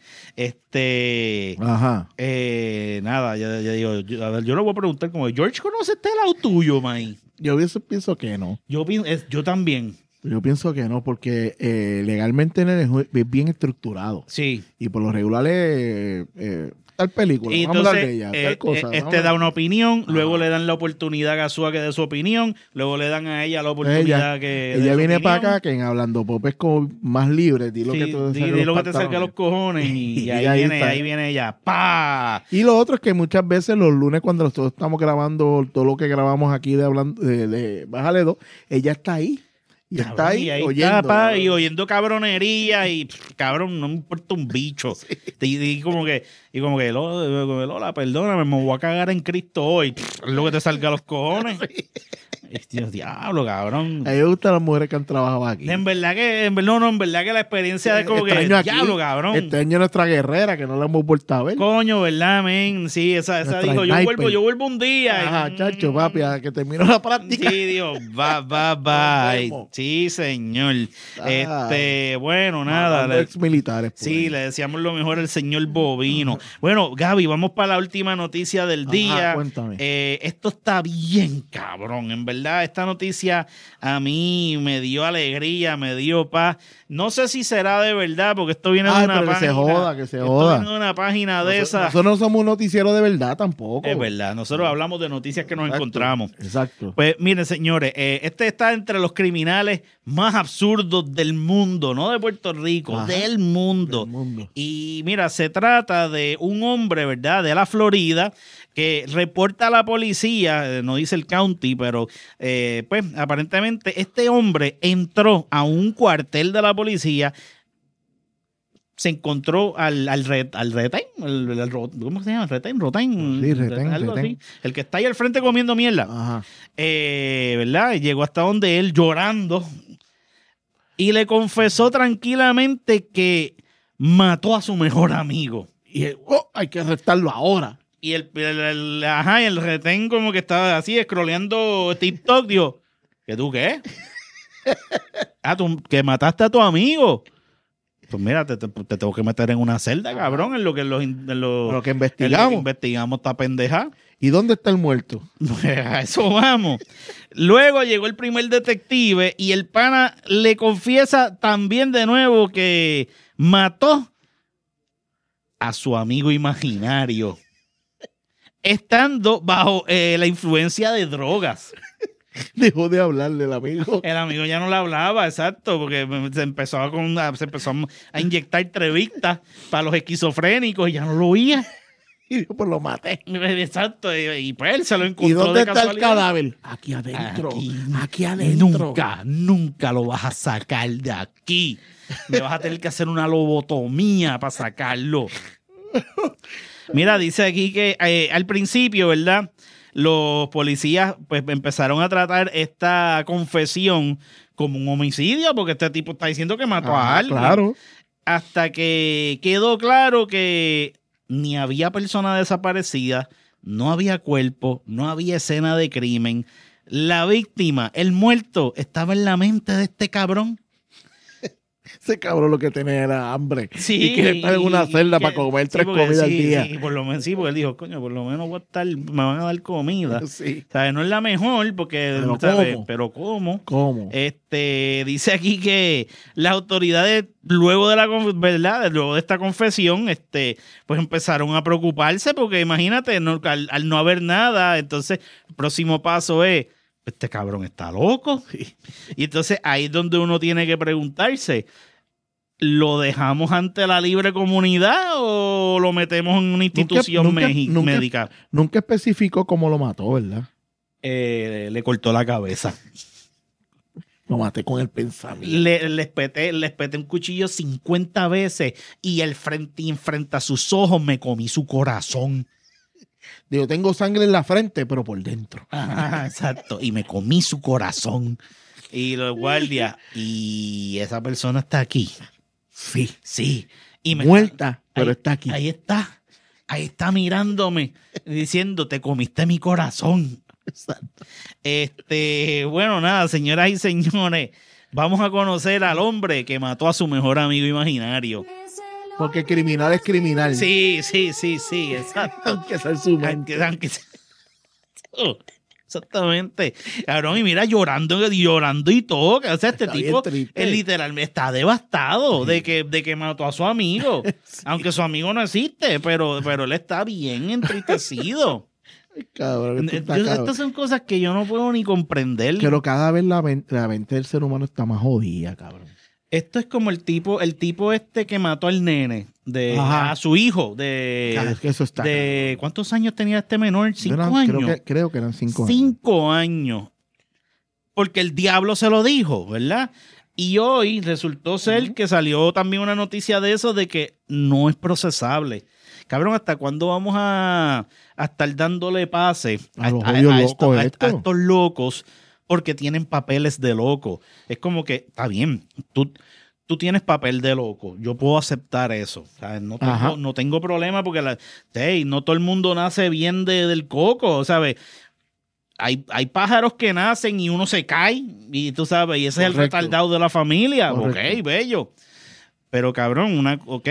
Este... Ajá. Eh, nada, ya, ya digo, yo, a ver, yo le voy a preguntar como, ¿George conoce este lado tuyo, May? Yo pienso, pienso que no. Yo, pi- es- yo también, Yo pienso que no, porque eh, legalmente él es es bien estructurado. sí. Y por lo regular es eh, tal película. Y vamos a hablar entonces, de ella, eh, tal cosa. eh, vamos este a- da una opinión, luego Ah. le dan la oportunidad a Gazúa que dé su opinión, luego le dan a ella la Entonces oportunidad ella, que dé ella su viene opinión. para acá, que en Hablando Pop es como más libre. Di lo Sí, que, te di- salga di los lo que te salga a los pantalones. cojones y, Y ahí, ahí viene, está. ahí viene ella. ¡Pa! Y lo otro es que muchas veces los lunes cuando nosotros estamos grabando todo lo que grabamos aquí de hablando de, de Bájale dos, ella está ahí. Y está Cabrón, ahí, y ahí oyendo. está, pa, ¿no? y oyendo cabronería y pff, cabrón, no me importa un bicho. Y, y como que, y como que Lola, Lola, perdóname, me voy a cagar en Cristo hoy. Pff, es lo que te salga a los cojones. Dios, diablo, cabrón. A mí me gustan las mujeres que han trabajado aquí. En verdad que, en, ver- no, no, en verdad que la experiencia de como que, Extraño aquí, diablo, cabrón. extraño a nuestra guerrera, que no la hemos vuelto a ver. Coño, ¿verdad, men? Sí, esa, esa Nuestra dijo, yo sniper. vuelvo, yo vuelvo un día. Ajá, Mm. chacho, papi, a que termino la práctica. Sí, Dios, va, va, va. Nos vemos. Sí, señor. Ah. Este, bueno, nada. Matando le- ex militares. por Sí, ahí. le deseamos lo mejor al señor Bovino. Bueno, Gaby, vamos para la última noticia del Ajá, día. cuéntame. Eh, esto está bien cabrón. En verdad, esta noticia a mí me dio alegría, me dio paz. No sé si será de verdad, porque esto viene de Ay, una pero que se página. joda, que se esto joda. viene de una página de Nosotros, esas. nosotros no somos un noticiero de verdad tampoco. Es verdad, nosotros hablamos de noticias que nos Exacto, encontramos. Exacto. Pues miren, señores, eh, este está entre los criminales más absurdos del mundo, no de Puerto Rico, Ajá. del mundo. Del mundo. Y mira, se trata de un hombre, ¿verdad?, de la Florida, que reporta a la policía, eh, no dice el county, pero eh, pues aparentemente este hombre entró a un cuartel de la policía, se encontró al, al, re- al retén, al- al ro- ¿cómo se llama? ¿Retén? ¿Rotén? Sí, retén, Algo retén. así. El que está ahí al frente comiendo mierda. Ajá. Eh, ¿verdad? Y llegó hasta donde él llorando y le confesó tranquilamente que mató a su mejor amigo. Y eh, oh, hay que arrestarlo ahora. Y el, el, el- ajá, y el retén como que estaba así, scrolleando TikTok, dijo, ¿que tú qué? Ah, tú, que mataste a tu amigo. Pues mira, te, te- te tengo que meter en una celda, cabrón, en lo que, en los, en lo, Lo que en lo que investigamos. investigamos esta pendeja. ¿Y dónde está el muerto? A eso vamos. Luego llegó el primer detective y el pana le confiesa también de nuevo que mató a su amigo imaginario, estando bajo eh, la influencia de drogas. Dejó de hablarle el amigo. El amigo ya no le hablaba, exacto, porque se empezó a, con, a- se empezó a inyectar Trevicta para los esquizofrénicos y ya no lo oía. Y dijo, pues lo maté. Exacto, y, y pues él se lo ¿Y encontró dónde de está el casualidad. cadáver? Aquí adentro. Aquí. Aquí, adentro. Nunca, nunca lo vas a sacar de aquí. Me vas a tener que hacer una lobotomía para sacarlo. Mira, dice aquí que eh, al principio, ¿verdad? Los policías pues empezaron a tratar esta confesión como un homicidio, porque este tipo está diciendo que mató Ah, a alguien. claro. Hasta que quedó claro que ni había persona desaparecida, no había cuerpo, no había escena de crimen. La víctima, el muerto, estaba en la mente de este cabrón. Ese cabrón lo que tenía era hambre. Sí, y quiere estar en una y- celda y para que- comer sí, tres porque comidas sí, al día. Sí, por lo menos, sí, porque él dijo, coño, por lo menos voy a estar, me van a dar comida. Sí. O sea, no es la mejor, porque, Pero ¿sabes? ¿cómo? Pero ¿cómo? ¿Cómo? Este, dice aquí que las autoridades, luego de la conf- verdad, luego de esta confesión, este, pues empezaron a preocuparse, porque imagínate, no- al, al no haber nada, entonces el próximo paso es, este cabrón está loco. Y entonces ahí es donde uno tiene que preguntarse, ¿lo dejamos ante la libre comunidad o lo metemos en una institución nunca- meji- nunca- médica? Nunca especificó cómo lo mató, ¿verdad? Eh, le cortó la cabeza. Lo maté con el pensamiento. Le, le espeté, le espeté un cuchillo cincuenta veces y el frente y frente a sus ojos me comí su corazón. Digo, tengo sangre en la frente, pero por dentro. Ajá, exacto. Y me comí su corazón. Y los guardias, y esa persona está aquí. Sí. Sí. Y me Muerta, pero ahí- está aquí. Ahí está. Ahí está mirándome, diciendo, te comiste mi corazón. Exacto. Este, bueno, nada, señoras y señores, vamos a conocer al hombre que mató a su mejor amigo imaginario. Porque criminal es criminal. Sí, sí, sí, sí, exacto. Aunque sea en su mente. Aunque- aunque sea- Oh, exactamente. Cabrón, y mira, llorando, llorando y todo. O sea, este Está bien tipo triste. él literalmente está devastado de que, de que mató a su amigo. Aunque su amigo no existe, pero, pero él está bien entristecido. Ay, cabrón, esto está Yo- cabrón. estas son cosas que yo no puedo ni comprender. Pero cada vez la mente, la mente del ser humano está más jodida, cabrón. Esto es como el tipo, el tipo este que mató al nene, de Ajá. a su hijo, de, Ah, es que eso está de ¿cuántos años tenía este menor? Cinco Eran- años. Creo que, creo que eran cinco, Cinco años. Porque el diablo se lo dijo, ¿verdad? Y hoy resultó ser que salió también una noticia de eso, de que no es procesable. Cabrón, ¿hasta cuándo vamos a, a estar dándole pase A los odios locos a- estos. a estos locos porque tienen papeles de loco. Es como que, está bien, tú, tú tienes papel de loco, yo puedo aceptar eso. ¿Sabes? No, tengo, no tengo problema porque la, hey, no todo el mundo nace bien de, del coco, ¿sabes? Hay, hay pájaros que nacen y uno se cae y tú sabes, y ese Correcto. Es el retardado de la familia. Correcto. Ok, bello. Pero cabrón, una, ok,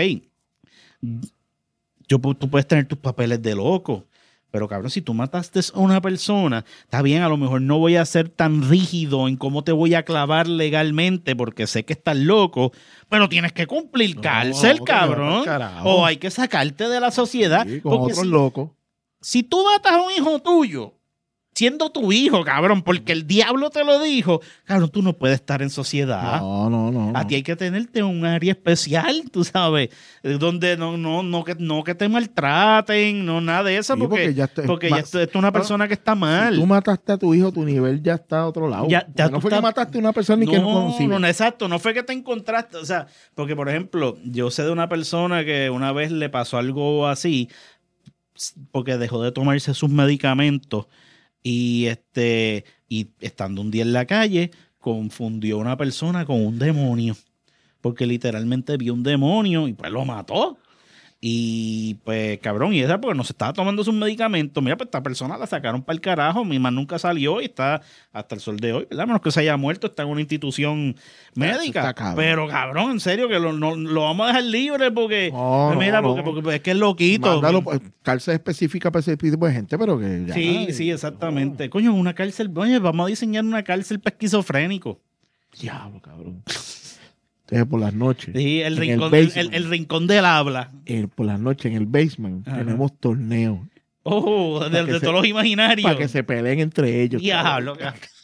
yo, tú puedes tener tus papeles de loco, pero cabrón, si tú mataste a una persona, está bien, a lo mejor no voy a ser tan rígido en cómo te voy a clavar legalmente porque sé que estás loco, pero tienes que cumplir cárcel, no, cabrón. O hay que sacarte de la sociedad. Sí, con otros si, locos. Si tú matas a un hijo tuyo, siendo tu hijo, cabrón, porque el diablo te lo dijo, cabrón, tú no puedes estar en sociedad. No, no, no. A no. ti hay que tenerte un área especial, tú sabes, donde no, no, no, que, no que te maltraten, no nada de eso, sí, porque, porque ya, está, porque ya esto, esto es una persona que está mal. Si tú mataste a tu hijo, tu nivel ya está a otro lado. Ya, ya no fue estás... que mataste a una persona ni no, que no conocías. No, no, exacto, no fue que te encontraste, o sea, porque por ejemplo, yo sé de una persona que una vez le pasó algo así, porque dejó de tomarse sus medicamentos. Y este y estando un día en la calle, confundió a una persona con un demonio. Porque literalmente vio un demonio y pues lo mató. Y pues, cabrón, y esa porque no se estaba tomando sus medicamentos. Mira, pues esta persona la sacaron para el carajo. Mi mamá nunca salió y está hasta el sol de hoy, ¿verdad? Menos que se haya muerto, está en una institución médica. Cabrón. Pero, cabrón, en serio, que lo, no, lo vamos a dejar libre porque, no, pues, mira, no, porque, no. porque, porque es que es loquito. Mándalo, pues, cárcel específica para ese tipo de gente, pero que ya. Sí, sí, exactamente. No. Coño, una cárcel, oye, vamos a diseñar una cárcel para esquizofrénico. Diablo, cabrón. Entonces, por las noches. Sí, el rincón, el, el, el rincón del habla. El, por las noches, en el basement, Ajá. tenemos torneos. Oh, de, de se, todos los imaginarios. Para que se peleen entre ellos. Diablo.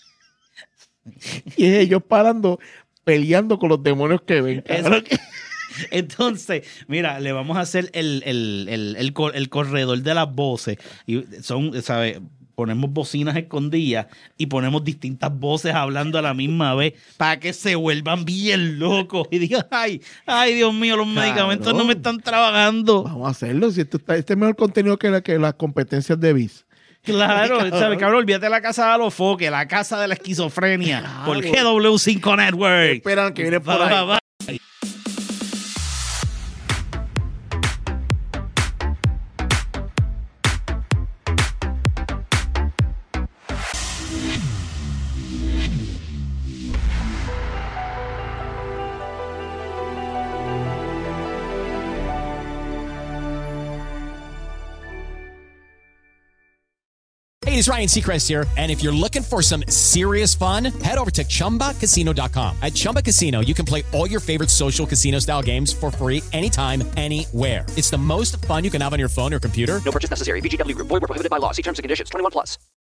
Y ellos parando, peleando con los demonios que ven. Entonces, mira, le vamos a hacer el, el, el, el, el corredor de las voces. Y son, ¿sabes? Ponemos bocinas escondidas y ponemos distintas voces hablando a la misma vez para que se vuelvan bien locos y digan, ay, ay, Dios mío, los Cabrón. medicamentos no me están trabajando. Vamos a hacerlo, si esto está, este es mejor contenido que, la, que las competencias de Viz. Claro, cabrón. ¿sabes, cabrón? Olvídate de la casa de los foques, la casa de la esquizofrenia, claro. por G W cinco Network. Esperan que viene por va, ahí. Va, va. Hey, it's Ryan Seacrest here, and if you're looking for some serious fun, head over to Chumba Casino dot com. At Chumba Casino, you can play all your favorite social casino-style games for free anytime, anywhere. It's the most fun you can have on your phone or computer. No purchase necessary. V G W Group. Void where prohibited by law. See terms and conditions. twenty-one plus.